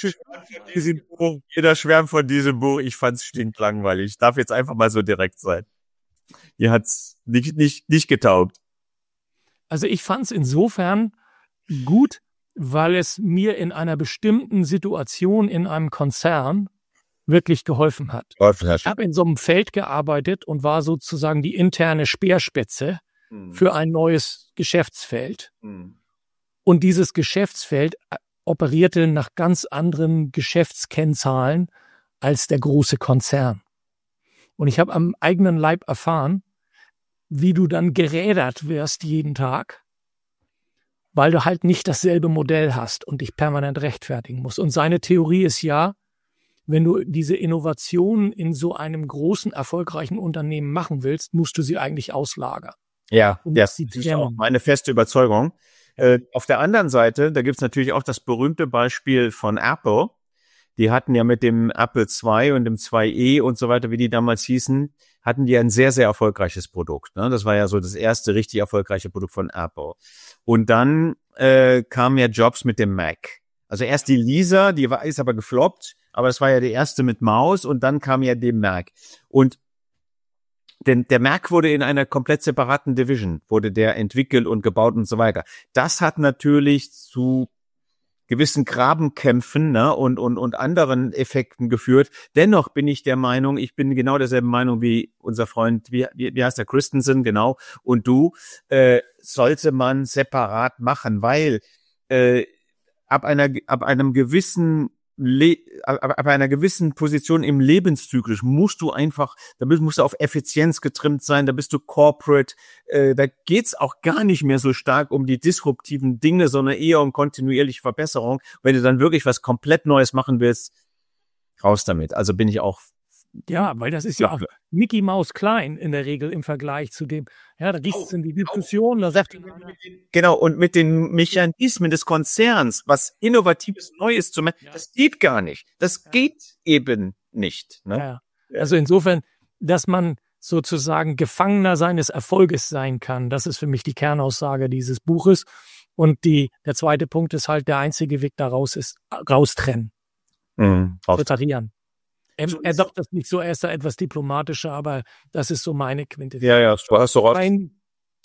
Speaker 1: schwärmt von diesem Buch. Ich fand's stinklangweilig. Ich darf jetzt einfach mal so direkt sein. Mir hat's nicht getaugt.
Speaker 2: Also ich fand's insofern gut, weil es mir in einer bestimmten Situation in einem Konzern wirklich geholfen hat. Ich habe in so einem Feld gearbeitet und war sozusagen die interne Speerspitze für ein neues Geschäftsfeld. Und dieses Geschäftsfeld operierte nach ganz anderen Geschäftskennzahlen als der große Konzern. Und ich habe am eigenen Leib erfahren, wie du dann gerädert wirst jeden Tag, weil du halt nicht dasselbe Modell hast und dich permanent rechtfertigen musst. Und seine Theorie ist ja, wenn du diese Innovation in so einem großen, erfolgreichen Unternehmen machen willst, musst du sie eigentlich auslagern.
Speaker 1: Ja, das ist auch meine feste Überzeugung. Auf der anderen Seite, da gibt's natürlich auch das berühmte Beispiel von Apple. Die hatten ja mit dem Apple II und dem 2e und so weiter, wie die damals hießen, hatten die ein sehr, sehr erfolgreiches Produkt. Ne? Das war ja so das erste richtig erfolgreiche Produkt von Apple. Und dann kam ja Jobs mit dem Mac. Also erst die Lisa, ist aber gefloppt, aber das war ja die erste mit Maus und dann kam ja der Mac. Und der Mac wurde in einer komplett separaten Division, wurde der entwickelt und gebaut und so weiter. Das hat natürlich zu gewissen Grabenkämpfen, ne, und anderen Effekten geführt. Dennoch bin ich der Meinung, ich bin genau derselben Meinung wie unser Freund, wie heißt der, Christensen, genau, und du, sollte man separat machen, weil ab einer gewissen Position im Lebenszyklus musst du auf Effizienz getrimmt sein, da bist du corporate, da geht's auch gar nicht mehr so stark um die disruptiven Dinge, sondern eher um kontinuierliche Verbesserung. Wenn du dann wirklich was komplett Neues machen willst, raus damit. Also bin ich auch.
Speaker 2: Ja, weil das ist ja auch Mickey Maus klein in der Regel im Vergleich zu dem, ja, da gibt's in die Diskussion, da sagt
Speaker 1: genau, und mit den Mechanismen des Konzerns, was Innovatives Neues zu machen, das geht gar nicht. Das geht eben nicht. Ne?
Speaker 2: Ja. Also insofern, dass man sozusagen Gefangener seines Erfolges sein kann, das ist für mich die Kernaussage dieses Buches. Und der zweite Punkt ist halt, der einzige Weg daraus ist, raustrennen. Separieren. Er sagt das nicht so, er ist da etwas diplomatischer, aber das ist so meine Quintessenz.
Speaker 1: Ja, du hast so raus.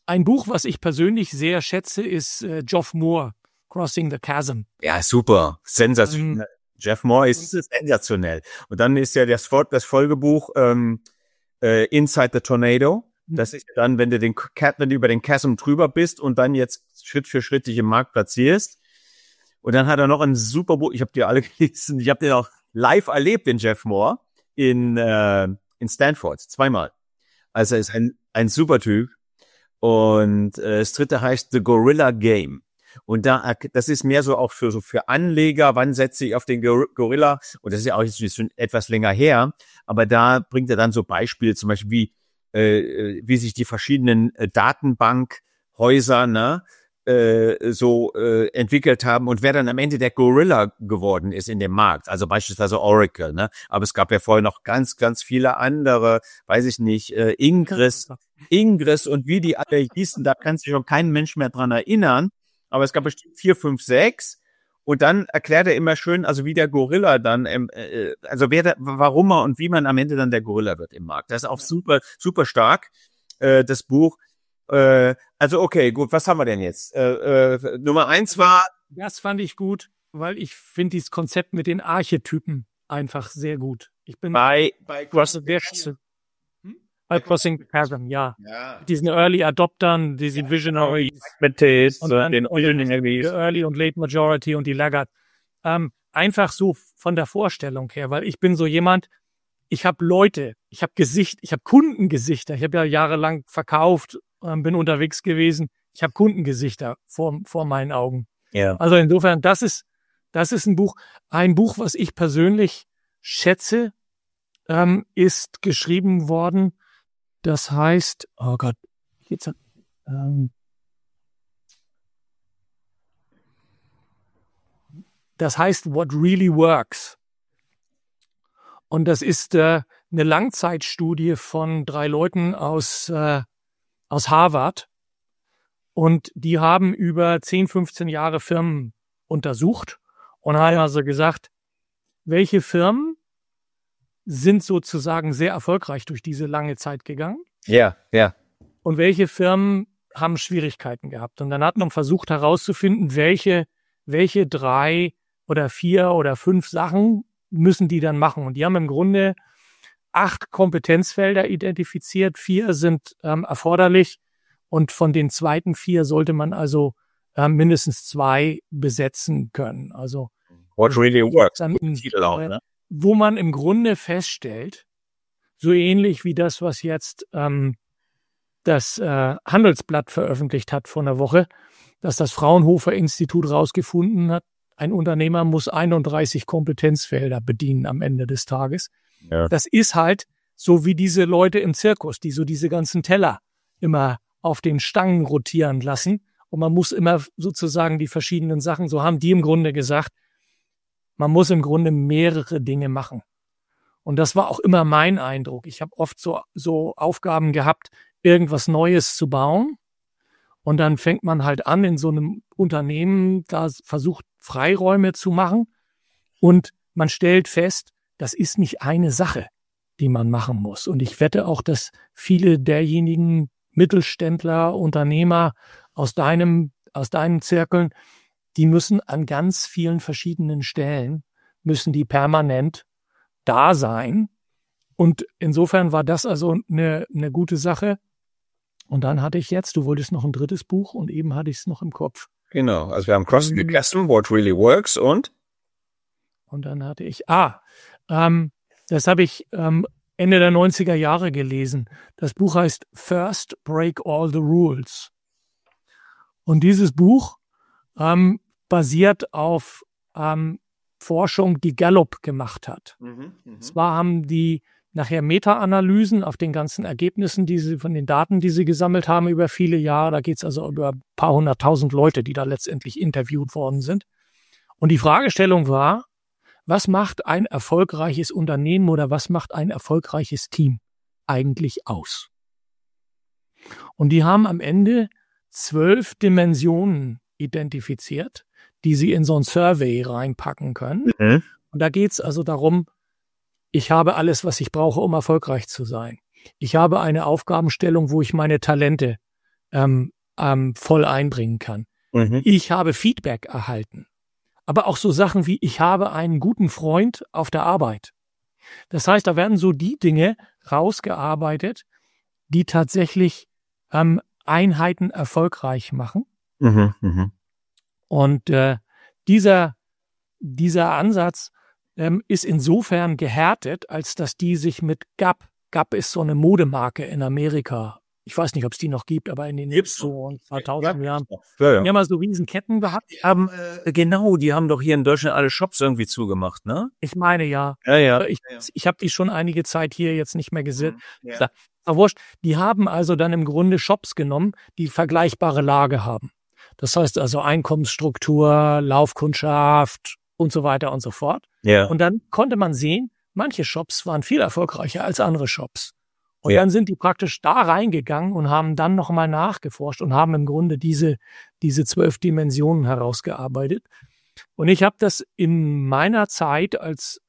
Speaker 2: ein Buch, was ich persönlich sehr schätze, ist Geoff Moore, Crossing the Chasm.
Speaker 1: Ja, super. Sensationell. Jeff Moore ist sensationell. Und dann ist ja das Folgebuch Inside the Tornado. Das ist dann, wenn du über den Chasm drüber bist und dann jetzt Schritt für Schritt dich im Markt platzierst. Und dann hat er noch ein super Buch. Ich habe die alle gelesen. Ich habe den auch live erlebt, den Jeff Moore, in Stanford, 2-mal. Also er ist ein super Typ. Und das dritte heißt The Gorilla Game. Und das ist mehr so auch für Anleger, wann setze ich auf den Gorilla? Und das ist ja auch jetzt schon etwas länger her, aber da bringt er dann so Beispiele, zum Beispiel wie sich die verschiedenen Datenbankhäuser entwickelt haben und wer dann am Ende der Gorilla geworden ist in dem Markt, also beispielsweise Oracle, ne? Aber es gab ja vorher noch ganz, ganz viele andere, weiß ich nicht, Ingres und wie die alle hießen, da kann sich schon kein Mensch mehr dran erinnern. Aber es gab bestimmt 4, 5, 6. Und dann erklärt er immer schön, also wie der Gorilla dann, warum er und wie man am Ende dann der Gorilla wird im Markt. Das ist auch super, super stark, das Buch. Also okay, gut, was haben wir denn jetzt? Nummer 1 war...
Speaker 2: Das fand ich gut, weil ich finde dieses Konzept mit den Archetypen einfach sehr gut. Ich bin
Speaker 1: bei
Speaker 2: Crossing the Chasm, ja. Diesen Early Adoptern, diese Visionaries,
Speaker 1: und den
Speaker 2: Early und Late Majority und die Laggard. Einfach so von der Vorstellung her, weil ich bin so jemand, ich habe Leute, ich habe Kundengesichter. Ich habe ja jahrelang verkauft, bin unterwegs gewesen. Ich habe Kundengesichter vor meinen Augen.
Speaker 1: Ja.
Speaker 2: Also insofern, das ist ein Buch, was ich persönlich schätze, ist geschrieben worden. Das heißt, oh Gott, das heißt What Really Works. Und das ist eine Langzeitstudie von 3 Leuten aus Harvard. Und die haben über 10, 15 Jahre Firmen untersucht und haben also gesagt, welche Firmen sind sozusagen sehr erfolgreich durch diese lange Zeit gegangen.
Speaker 1: Ja.
Speaker 2: Und welche Firmen haben Schwierigkeiten gehabt. Und dann hat man versucht herauszufinden, welche 3 oder 4 oder 5 Sachen müssen die dann machen. Und die haben im Grunde 8 Kompetenzfelder identifiziert. 4 sind erforderlich. Und von den zweiten 4 sollte man also mindestens 2 besetzen können. Also
Speaker 1: What Really Works.
Speaker 2: Titel auch, ne? Wo man im Grunde feststellt, so ähnlich wie das, was jetzt das Handelsblatt veröffentlicht hat vor einer Woche, dass das Fraunhofer Institut rausgefunden hat, ein Unternehmer muss 31 Kompetenzfelder bedienen am Ende des Tages. Ja. Das ist halt so wie diese Leute im Zirkus, die so diese ganzen Teller immer auf den Stangen rotieren lassen. Und man muss immer sozusagen die verschiedenen Sachen, so haben die im Grunde gesagt, man muss im Grunde mehrere Dinge machen. Und das war auch immer mein Eindruck. Ich habe oft so Aufgaben gehabt, irgendwas Neues zu bauen. Und dann fängt man halt an, in so einem Unternehmen, da versucht Freiräume zu machen. Und man stellt fest, das ist nicht eine Sache, die man machen muss. Und ich wette auch, dass viele derjenigen Mittelständler, Unternehmer aus deinen Zirkeln, die müssen an ganz vielen verschiedenen Stellen, müssen die permanent da sein. Und insofern war das also eine gute Sache. Und dann hatte ich jetzt, du wolltest noch ein drittes Buch und eben hatte ich es noch im Kopf.
Speaker 1: Genau, also wir haben Crossing the Chasm, What Really Works und
Speaker 2: dann hatte ich, das habe ich Ende der 90er Jahre gelesen. Das Buch heißt First Break All the Rules. Und dieses Buch basiert auf Forschung, die Gallup gemacht hat. Zwar haben die nachher Meta-Analysen auf den ganzen Ergebnissen, von den Daten, die sie gesammelt haben über viele Jahre. Da geht es also über ein paar 100.000 Leute, die da letztendlich interviewt worden sind. Und die Fragestellung war, was macht ein erfolgreiches Unternehmen oder was macht ein erfolgreiches Team eigentlich aus? Und die haben am Ende 12 Dimensionen identifiziert, die sie in so ein Survey reinpacken können. Und da geht es also darum, ich habe alles, was ich brauche, um erfolgreich zu sein. Ich habe eine Aufgabenstellung, wo ich meine Talente voll einbringen kann. Ich habe Feedback erhalten. Aber auch so Sachen wie, ich habe einen guten Freund auf der Arbeit. Das heißt, da werden so die Dinge rausgearbeitet, die tatsächlich Einheiten erfolgreich machen. Und dieser Ansatz ist insofern gehärtet, als dass die sich mit Gap ist so eine Modemarke in Amerika. Ich weiß nicht, ob es die noch gibt, aber in den so 2000 Jahren. Die haben mal so Riesenketten gehabt.
Speaker 3: Genau, die haben doch hier in Deutschland alle Shops irgendwie zugemacht, ne?
Speaker 2: Ich meine, ja.
Speaker 3: Ja.
Speaker 2: Ich habe die schon einige Zeit hier jetzt nicht mehr gesehen. Ja. Aber wurscht, die haben also dann im Grunde Shops genommen, die vergleichbare Lage haben. Das heißt also Einkommensstruktur, Laufkundschaft und so weiter und so fort.
Speaker 3: Ja.
Speaker 2: Und dann konnte man sehen, manche Shops waren viel erfolgreicher als andere Shops. Und dann sind die praktisch da reingegangen und haben dann nochmal nachgeforscht und haben im Grunde diese 12 Dimensionen herausgearbeitet. Und ich habe das in meiner Zeit als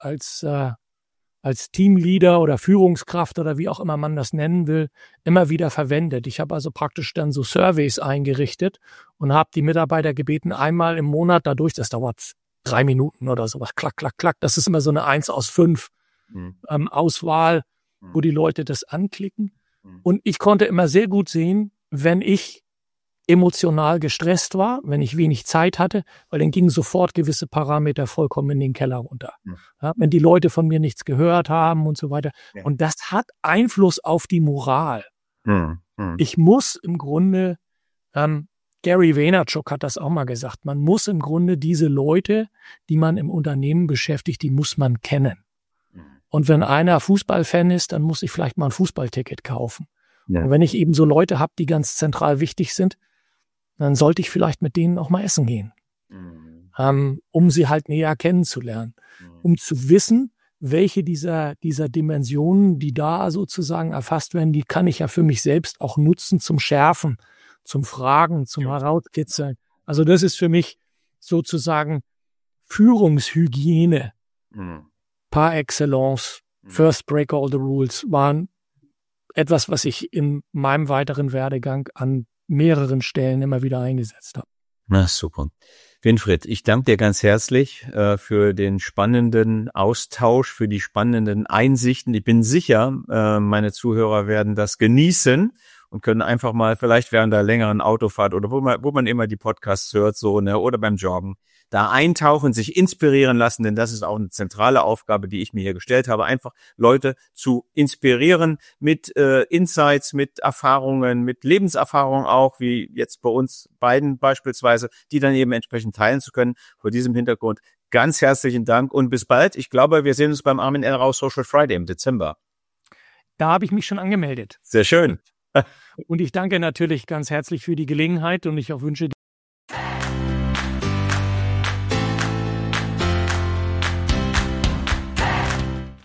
Speaker 2: Teamleader oder Führungskraft oder wie auch immer man das nennen will, immer wieder verwendet. Ich habe also praktisch dann so Surveys eingerichtet und habe die Mitarbeiter gebeten, einmal im Monat dadurch, das dauert 3 Minuten oder sowas, klack, klack, klack. Das ist immer so eine 1 aus 5 Auswahl, wo die Leute das anklicken. Und ich konnte immer sehr gut sehen, wenn ich emotional gestresst war, wenn ich wenig Zeit hatte, weil dann gingen sofort gewisse Parameter vollkommen in den Keller runter. Ja, wenn die Leute von mir nichts gehört haben und so weiter. Ja. Und das hat Einfluss auf die Moral. Ich muss im Grunde, Gary Vaynerchuk hat das auch mal gesagt, man muss im Grunde diese Leute, die man im Unternehmen beschäftigt, die muss man kennen. Und wenn einer Fußballfan ist, dann muss ich vielleicht mal ein Fußballticket kaufen. Ja. Und wenn ich eben so Leute habe, die ganz zentral wichtig sind, dann sollte ich vielleicht mit denen auch mal essen gehen, um sie halt näher kennenzulernen, um zu wissen, welche dieser Dimensionen, die da sozusagen erfasst werden, die kann ich ja für mich selbst auch nutzen zum Schärfen, zum Fragen, zum Herauskitzeln. Also das ist für mich sozusagen Führungshygiene par excellence. First break all the rules waren etwas, was ich in meinem weiteren Werdegang an mehreren Stellen immer wieder eingesetzt habe.
Speaker 3: Na, super. Winfried, ich danke dir ganz herzlich für den spannenden Austausch, für die spannenden Einsichten. Ich bin sicher, meine Zuhörer werden das genießen und können einfach mal vielleicht während der längeren Autofahrt oder wo man immer die Podcasts hört, so, ne, oder beim Joggen, da eintauchen, sich inspirieren lassen, denn das ist auch eine zentrale Aufgabe, die ich mir hier gestellt habe, einfach Leute zu inspirieren mit Insights, mit Erfahrungen, mit Lebenserfahrungen auch, wie jetzt bei uns beiden beispielsweise, die dann eben entsprechend teilen zu können. Vor diesem Hintergrund ganz herzlichen Dank und bis bald. Ich glaube, wir sehen uns beim Armin Elrau Social Friday im Dezember.
Speaker 2: Da habe ich mich schon angemeldet.
Speaker 3: Sehr schön.
Speaker 2: Und ich danke natürlich ganz herzlich für die Gelegenheit und ich auch wünsche